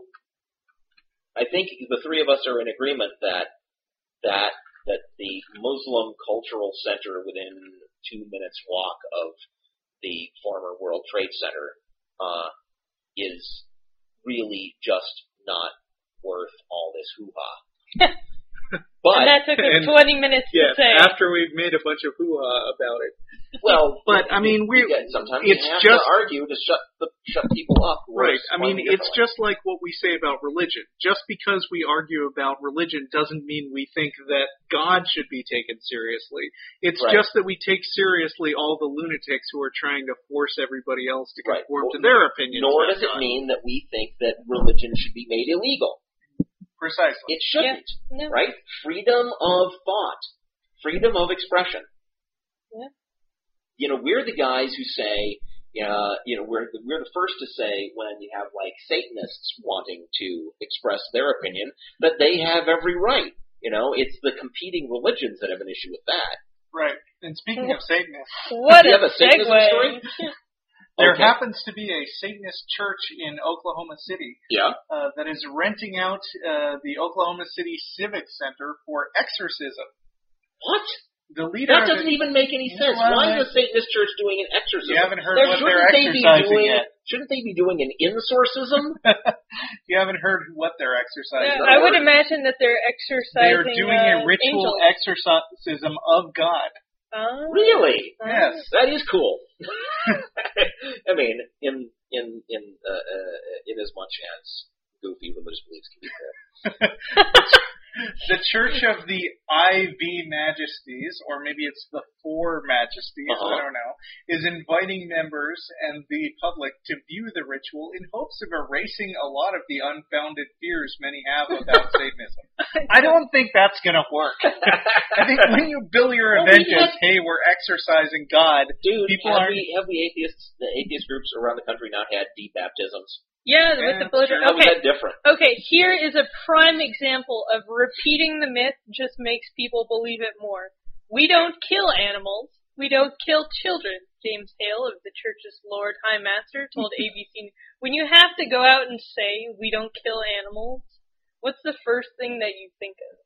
I think the three of us are in agreement that that that the Muslim Cultural Center within two minutes walk of the former World Trade Center uh, is really just not worth all this hoo-ha. But and that took us and- twenty minutes Yeah, to say. after we've made a bunch of hoo-ha about it. well, But, I mean, we yeah, sometimes it's you have just- to argue to shut the shut people up. who are Right. I mean, responding it's differently. just like what we say about religion. Just because we argue about religion doesn't mean we think that God should be taken seriously. It's Right. just that we take seriously all the lunatics who are trying to force everybody else to Right. conform Well, to their opinions. Nor about does it God. mean that we think that religion should be made illegal. Precisely. It shouldn't, No. right? Freedom of thought, freedom of expression. Yeah. You know, we're the guys who say, uh, you know, we're the, we're the first to say when you have like Satanists wanting to express their opinion that they have every right. You know, it's the competing religions that have an issue with that. Right. And speaking of Satanists, What Do you a have a Satanism segue. story? there Okay. happens to be a Satanist church in Oklahoma City Yeah. uh, that is renting out uh, the Oklahoma City Civic Center for exorcism. What? The leader That of doesn't it, even make any sense. Well, Why I- is the Satanist church doing an exorcism? you haven't heard There- what shouldn't they're they be exercising doing, yet. Shouldn't they be doing an insorcism? You haven't heard what they're exercising. Yeah, I would imagine that they're exercising. They are doing uh, a ritual angels. exorcism of God. Oh. Really? Oh. Yes. That is cool. I mean, in in in uh, uh, in as much as goofy religious beliefs can be cool. The Church of the I V Majesties, or maybe it's the Four Majesties, Uh-huh. I don't know, is inviting members and the public to view the ritual in hopes of erasing a lot of the unfounded fears many have about Satanism. I don't think that's going to work. I think when you bill your Well, event we as, had- hey, we're exercising God, Dude, people have aren't... we have we atheists the atheist groups around the country not had deep baptisms? Yeah, Yeah, with the sure. blood. How was Okay. that different? Okay, here is a prime example of repeating the myth just makes people believe it more. We don't kill animals. We don't kill children. James Hale of the Church's Lord High Master told A B C. When you have to go out and say we don't kill animals, what's the first thing that you think of?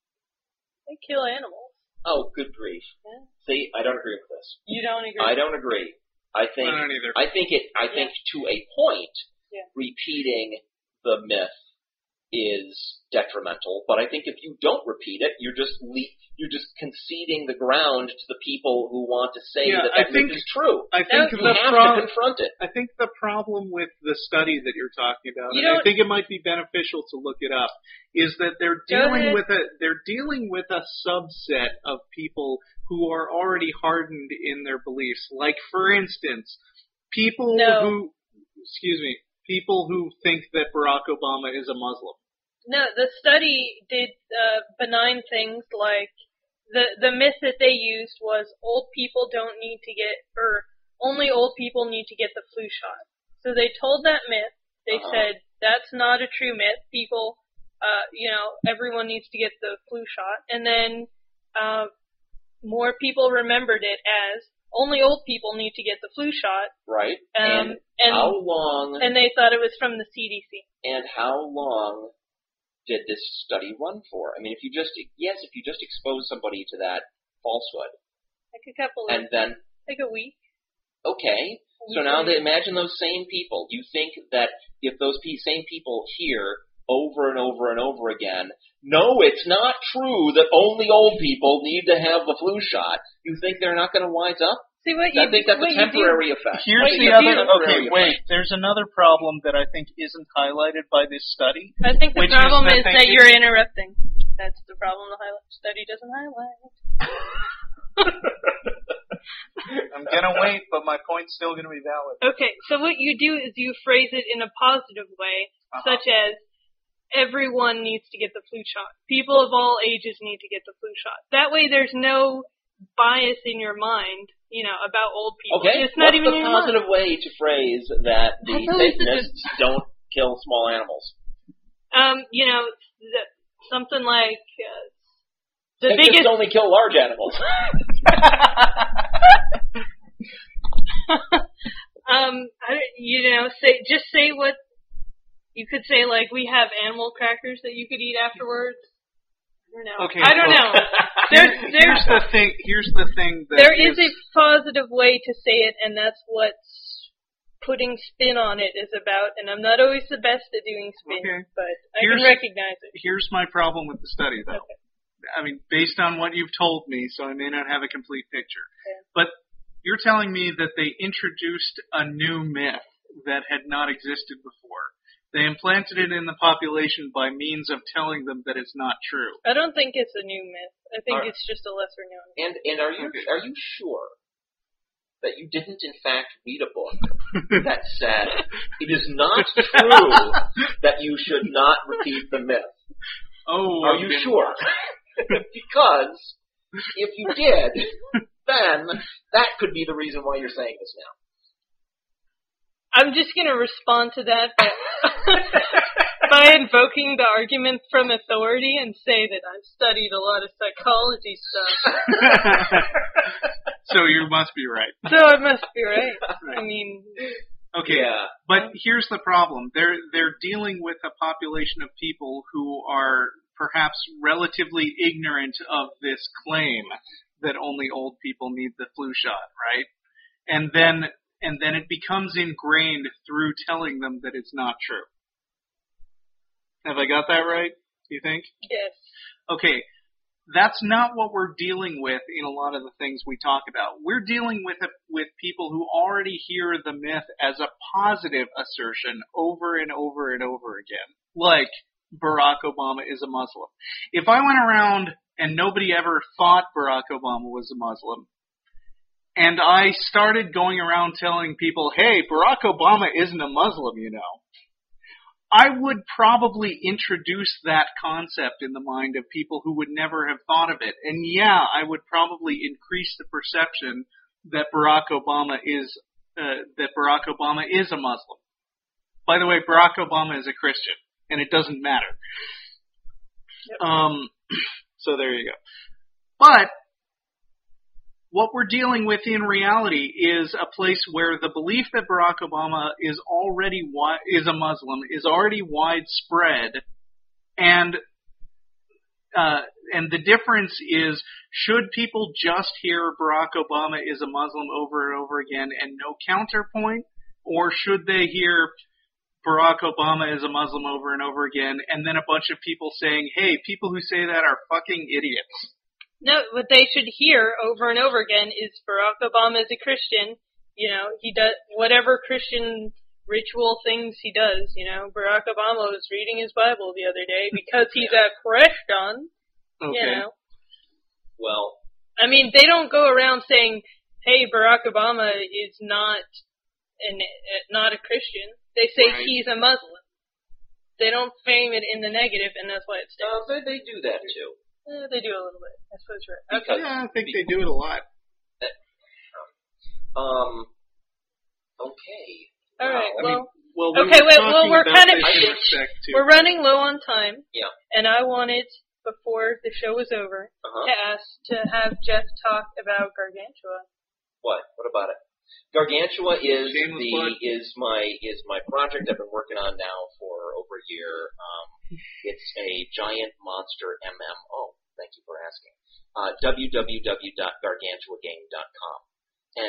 They kill animals. Oh, good grief! Yeah. See, I don't agree with this. You don't agree? I don't agree. I think I don't either. I think it. I think to a point, Yeah. repeating the myth is detrimental. But I think if you don't repeat it, you're just le- you're just conceding the ground to the people who want to say Yeah, that I that think- myth is true. I think You the have problem... to confront it. I think the problem with the study that you're talking about, You and I don't- think it might be beneficial to look it up, is that they're Go dealing ahead. with a they're dealing with a subset of people who are already hardened in their beliefs. Like, for instance, people No. who, excuse me, people who think that Barack Obama is a Muslim. No, the study did uh, benign things like the the myth that they used was old people don't need to get, or only old people need to get the flu shot. So they told that myth. They Uh-huh. said that's not a true myth. People, uh, you know, everyone needs to get the flu shot, and then uh, more people remembered it as only old people need to get the flu shot. Right? Um, and, and how long and they thought it was from the C D C. and how long did this study run for? I mean, if you just yes, if you just expose somebody to that falsehood, Like a couple of, and then like a week. Okay, so now they imagine those same people. You think that if those pe- same people hear over and over and over again, no, it's not true that only old people need to have the flu shot, you think they're not going to wise up? See what I you think that's what a temporary you do. effect. Here's I think the that's other. a temporary Okay, wait. effect. There's another problem that I think isn't highlighted by this study. I think the Which is problem that is they that did- you're interrupting. That's the problem the highlight study doesn't highlight. I'm gonna wait, but my point's still gonna be valid. Okay, so what you do is you phrase it in a positive way, Uh-huh. such as everyone needs to get the flu shot. People of all ages need to get the flu shot. That way there's no bias in your mind, you know, about old people. Okay, It's not what's even the in your mind. positive way to phrase that the That's always the- Satanists don't kill small animals? Um, you know, the, something like uh, the Satanists biggest. only kill large animals. um, I, you know, say just say what you could say. Like we have animal crackers that you could eat afterwards. I don't know. Okay, I don't well, know. There's, Here's there's, the thing. Here's the thing. That there is a positive way to say it, and that's what putting spin on it is about. And I'm not always the best at doing spin, Okay. but I Here's- can recognize it. Here's my problem with the study, though. Okay. I mean, based on what you've told me, so I may not have a complete picture. Yeah. But you're telling me that they introduced a new myth that had not existed before. They implanted it in the population by means of telling them that it's not true. I don't think it's a new myth. I think Alright. it's just a lesser known. And and are you Okay. are you sure that you didn't in fact read a book that said it is not true that you should not repeat the myth? Oh, Are I've you been- sure? Because if you did, then that could be the reason why you're saying this now. I'm just going to respond to that by, by invoking the argument from authority and say that I've studied a lot of psychology stuff. So you must be right. So I must be right. I mean, Okay, Yeah. but here's the problem. They're they're dealing with a population of people who are perhaps relatively ignorant of this claim that only old people need the flu shot, right? And then and then it becomes ingrained through telling them that it's not true. Have I got that right? Do you think? yes. Okay, that's not what we're dealing with in a lot of the things we talk about. We're dealing with a, with people who already hear the myth as a positive assertion over and over and over again, like Barack Obama is a Muslim. If I went around and nobody ever thought Barack Obama was a Muslim, and I started going around telling people, hey, Barack Obama isn't a Muslim, you know, I would probably introduce that concept in the mind of people who would never have thought of it. And yeah, I would probably increase the perception that Barack Obama is uh, that Barack Obama is a Muslim. By the way, Barack Obama is a Christian, and it doesn't matter. Yep. Um, so there you go. But what we're dealing with in reality is a place where the belief that Barack Obama is already wi- is a Muslim is already widespread, and uh, and the difference is, should people just hear Barack Obama is a Muslim over and over again and no counterpoint, or should they hear Barack Obama is a Muslim over and over again and then a bunch of people saying, hey, people who say that are fucking idiots? No, what they should hear over and over again is Barack Obama is a Christian. You know, he does whatever Christian ritual things he does. You know, Barack Obama was reading his Bible the other day because he's a Christian. Okay. You know, Well, I mean, they don't go around saying, "Hey, Barack Obama is not an not a Christian." They say Right. he's a Muslim. They don't frame it in the negative, and that's why it's uh, they, they do that too. eh, they do a little bit. I suppose you're right. Okay. Because- Yeah, I think they do it a lot. Um. Okay. All right. I Well, mean, well, we Okay, were wait, well, talking we're about kinda- this in I- respect to- we're running low on time. Yeah. And I wanted, before the show was over, Uh-huh. to ask to have Jeff talk about Gargantua. What? What about it? Gargantua is Shameless the plug. is my is my project I've been working on now for over a year. Um, it's a giant monster M M O. Thank you for asking. Uh, w w w dot gargantua game dot com. And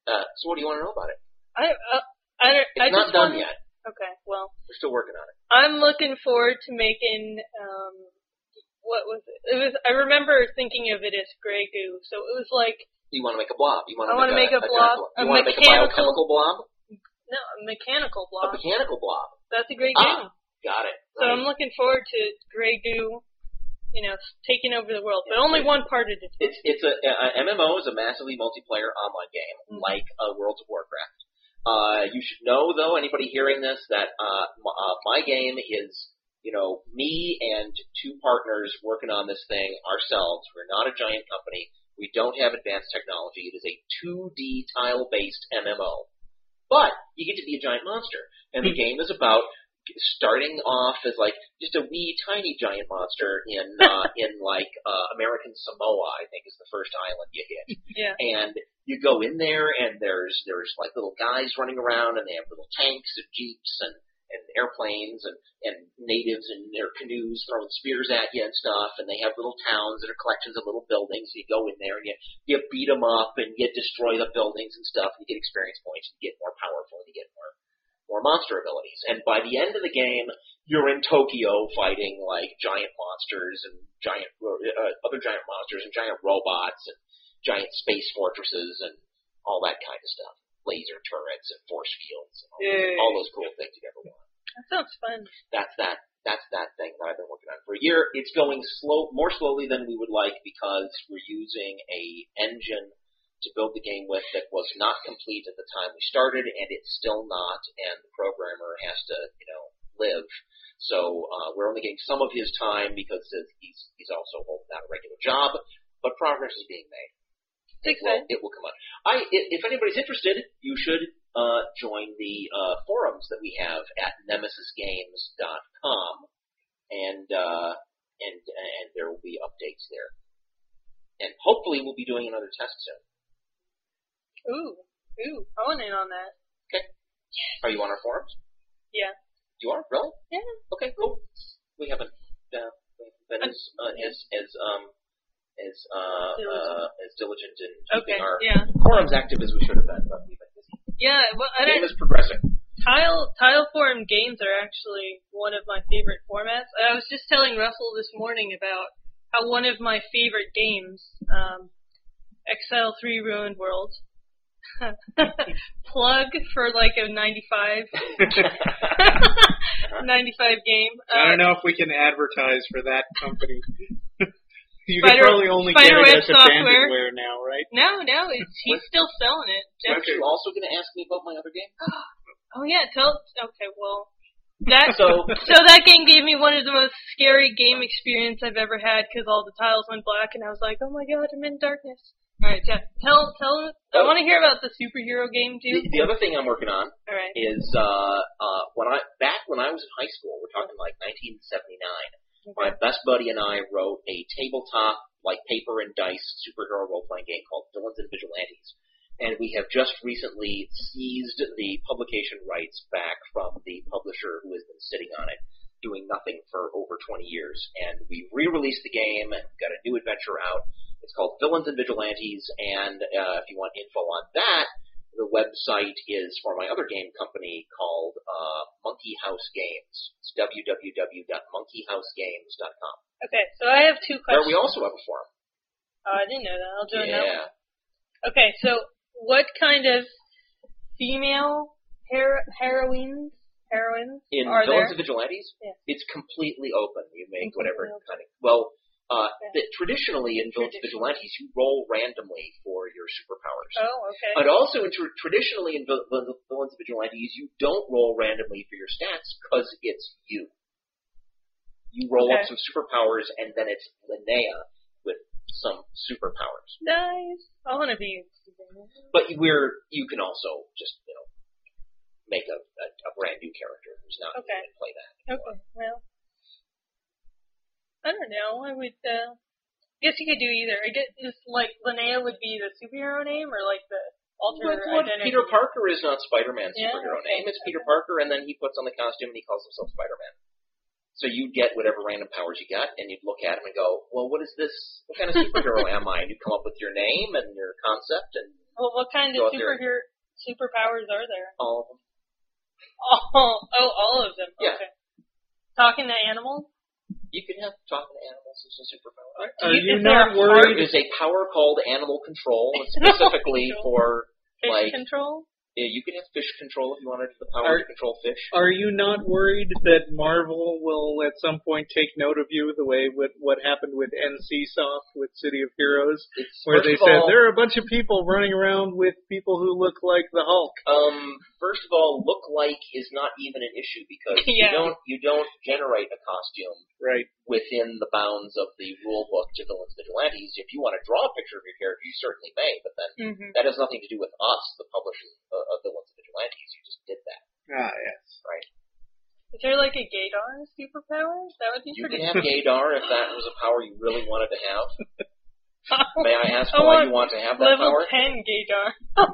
Uh, so what do you want to know about it? I uh, I don't- It's I not just done wanna- yet. Okay, well, We're still working on it. I'm looking forward to making. Um, what was it? It was. I remember thinking of it as Grey Goo. So it was like You want to make a blob. You want I to wanna make, make a, a blob, You a want to make a mechanical- biochemical blob? no a mechanical A blob. mechanical blob. That's a Grey Ah, Goo. got it. So Right. I'm looking forward to Grey Goo, you know, taking over the world, but only one part at a time. It's it's a, a M M O is a massively multiplayer online game Mhm. like uh, World of Warcraft. Uh, you should know though, anybody hearing this, that uh, m- uh, my game is you know me and two partners working on this thing ourselves. We're not a giant company. We don't have advanced technology. It is a two D tile based M M O, but you get to be a giant monster, and the game is about starting off as like just a wee tiny giant monster in uh, in like uh, American Samoa, I think is the first island you hit. Yeah. And you go in there and there's there's like little guys running around and they have little tanks and jeeps and, and airplanes and, and natives in their canoes throwing spears at you and stuff, and they have little towns that are collections of little buildings. You go in there and you you beat them up and you destroy the buildings and stuff, and you get experience points and you get more powerful and you get more more monster abilities. And by the end of the game, you're in Tokyo fighting like giant monsters and giant uh, other giant monsters and giant robots and giant space fortresses and all that kind of stuff. Laser turrets and force fields and all, Yay. all those cool things you ever want. That sounds fun. That's that. That's that thing that I've been working on for a year. It's going slow, more slowly than we would like because we're using a engine to build the game with that was not complete at the time we started, and it's still not, and the programmer has to, you know, live. So uh, we're only getting some of his time because he's he's also holding down a regular job, but progress is being made. It's It will, exciting. it will come on. I, if anybody's interested, you should uh, join the uh, forums that we have at nemesis games dot com, and uh, and and there will be updates there. And hopefully we'll be doing another test soon. Ooh, ooh, I want in on that. Okay. Are you on our forums? Yeah. You are? Really? Yeah. Okay, cool. We haven't uh, we haven't been as uh, as as um as uh, uh as diligent in keeping Okay. our Yeah. forums active as we should have been, but we've been busy. Yeah. Well, I The game don't, is progressing. tile tile forum games are actually one of my favorite formats. I was just telling Russell this morning about how one of my favorite games, um, X L three Ruined World. Plug for like a ninety-five ninety-five game. I don't Uh, know if we can advertise for that company. You Spider- can probably only get Spiderweb it as software. abandonware now, right? No, no, it's, he's still selling it. Jeff, Are you also going to ask me about my other game? oh yeah, tell. Okay, well, that So- so that game gave me one of the most scary game experience I've ever had because all the tiles went black and I was like, oh my god, I'm in darkness. All right, Jeff, tell tell. I want to hear about the superhero game too. The, the other thing I'm working on All right. is uh, uh, when I back when I was in high school, we're talking like nineteen seventy-nine. My best buddy and I wrote a tabletop, like paper and dice superhero role-playing game called Villains and Vigilantes. And we have just recently seized the publication rights back from the publisher who has been sitting on it, doing nothing for over twenty years. And we re-released the game and got a new adventure out. It's called Villains and Vigilantes, and uh, if you want info on that, the website is for my other game company called uh, Monkey House Games. It's w w w dot monkey house games dot com. Okay, so I have two Where questions. we also have a forum. Oh, I didn't know that. I'll join that. Yeah. one. Okay, so what kind of female hero- heroines heroines In are Villains there? and Vigilantes, Yeah. it's completely open. You make whatever Completely kind of... Well, uh, Okay. the, traditionally in Villains and Vigilantes, you roll randomly for your superpowers. Oh, okay. But also, in tr- traditionally in Vil- Vil- Villains and Vigilantes, you don't roll randomly for your stats because it's you. You roll up Okay. some superpowers, and then it's Linnea with some superpowers. Nice. I want to be. But we're you can also just you know make a, a, a brand new character who's not Okay. going to play that. Okay. Well, I don't know. I would. Uh, guess you could do either. I guess just like Linnea would be the superhero name, or like the alter What, what, identity. Peter Parker is not Spider-Man's Yeah, superhero okay. name. It's Peter Parker, and then he puts on the costume and he calls himself Spider-Man. So you get whatever random powers you got, and you'd look at him and go, well, what is this? What kind of superhero am I? And you'd come up with your name and your concept, and Well, what kind Go of out there. superhero superpowers are there? All of them. Oh, oh, all of them. Yeah. Okay. Talking to animals? You can have talking to animals as a superpower. Are you- you is there not a There worried? is a power called animal control, specifically for, Fish like, control? yeah, you can have fish control if you wanted the power Are- to control fish. Are you not worried that Marvel will at some point take note of you the way what, what happened with N C Soft with City of Heroes, It's, where first they of said all, there are a bunch of people running around with people who look like the Hulk? Um, first of all, look like is not even an issue because you Yeah. don't you don't generate a costume Right. within the bounds of the rule book to villains vigilantes. If you want to draw a picture of your character, you certainly may, but then Mm-hmm. that has nothing to do with us, the publishers uh, of villains and vigilantes. You just did that, Ah, yes. right? Is there like a Gaydar superpower? That would be You pretty can have Gaydar if that was a power you really wanted to have. cool. May I ask I why want you want to have that Level power? ten Gaydar.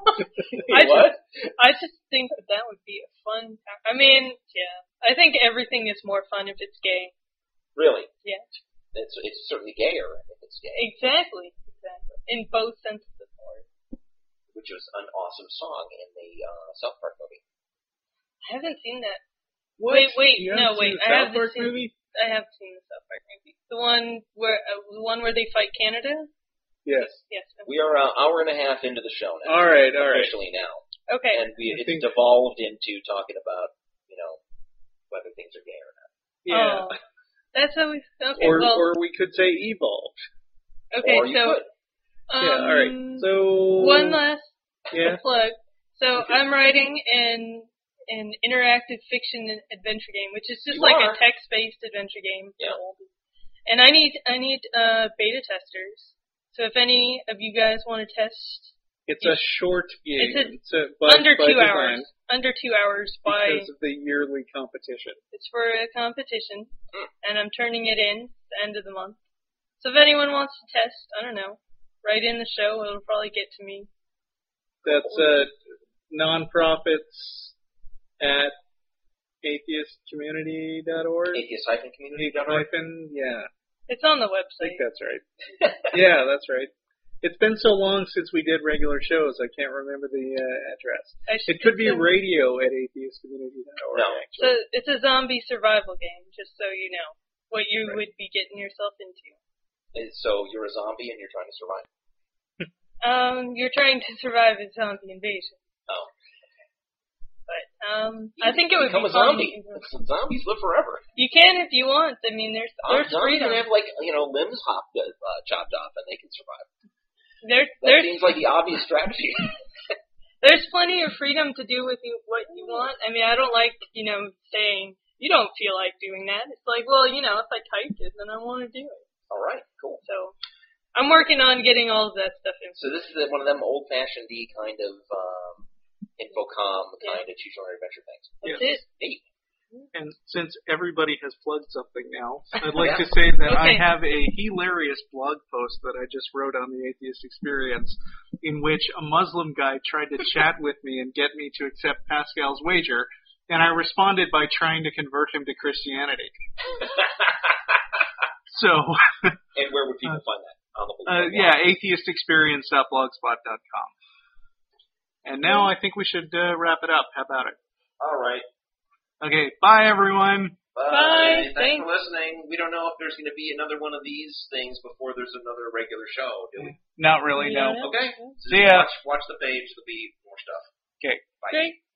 I What? Just, I just think that that would be a fun power. I mean, yeah. I think everything is more fun if it's gay. Really? Yeah. It's it's certainly gayer if it's gay, Exactly. Exactly. In both senses of the word. which was an awesome song in the uh, South Park movie. I haven't seen that. What? Wait, wait, You no, haven't wait. seen the I South haven't Park seen. movie? I have seen the South Park movie. The one where, uh, the one where they fight Canada. Yes. Yes. We are an hour and a half into the show now. All right, all right. Officially now. Okay. And we, I it's think- devolved into talking about, you know, whether things are gay or not. Yeah. Oh, that's how we. Okay. or well. or we could say evolved. okay. or you so. could. Um, yeah. All right. So one last yeah. plug. So I'm writing an an interactive fiction and adventure game, which is just You like are. a text-based adventure game. Yeah. And I need I need uh, beta testers. So if any of you guys want to test, It's a short game. It's a- So, by, under by two design, hours, under two hours by because of the yearly competition. it's for a competition, Mm. and I'm turning it in at the end of the month. So if anyone wants to test, I don't know, write in the show. It'll probably get to me. That's uh, nonprofits at atheist community dot org. Atheist hyphen community dot org. Hyphen, yeah, It's on the I website. think that's right. Yeah, that's right. It's been so long since we did regular shows, I can't remember the uh, address. I should It could be it's a- radio at atheist community dot org. No. So actually. it's a zombie survival game, just so you know what you Right. would be getting yourself into. And So you're a zombie and you're trying to survive. Um, you're trying to survive a zombie invasion. Oh. But um, I think it would Become be a fun. zombie. Zombies live forever. You can if you want. I mean, there's Um, there's zombies freedom. can have, like, you know, limbs hopped, uh, chopped off and they can survive. There's That there's seems like the obvious strategy. there's plenty of freedom to do with you what you want. I mean, I don't like you know saying you don't feel like doing that. It's like, well, you know, if I typed it, then I want to do it. All right, cool. So I'm working on getting all of that stuff in. So this is one of them old-fashioned-y kind of um, Infocom Yeah. kind of choose your own adventure things. That's Yes. it. Neat. And since everybody has plugged something now, I'd like Yeah. to say that I Okay. have a hilarious blog post that I just wrote on the Atheist Experience, in which a Muslim guy tried to chat with me and get me to accept Pascal's wager, and I responded by trying to convert him to Christianity. So, And where would people find that? On the uh, yeah, atheist experience dot blogspot dot com. And now I think we should uh, wrap it up. How about it? All right. Okay, bye everyone. Bye. Bye. Thanks, Thanks. for listening. We don't know if there's going to be another one of these things before there's another regular show, do we? Not really, You no. don't know? Okay. So See just ya. watch, watch the page. There'll be more stuff. Okay. Bye. Great.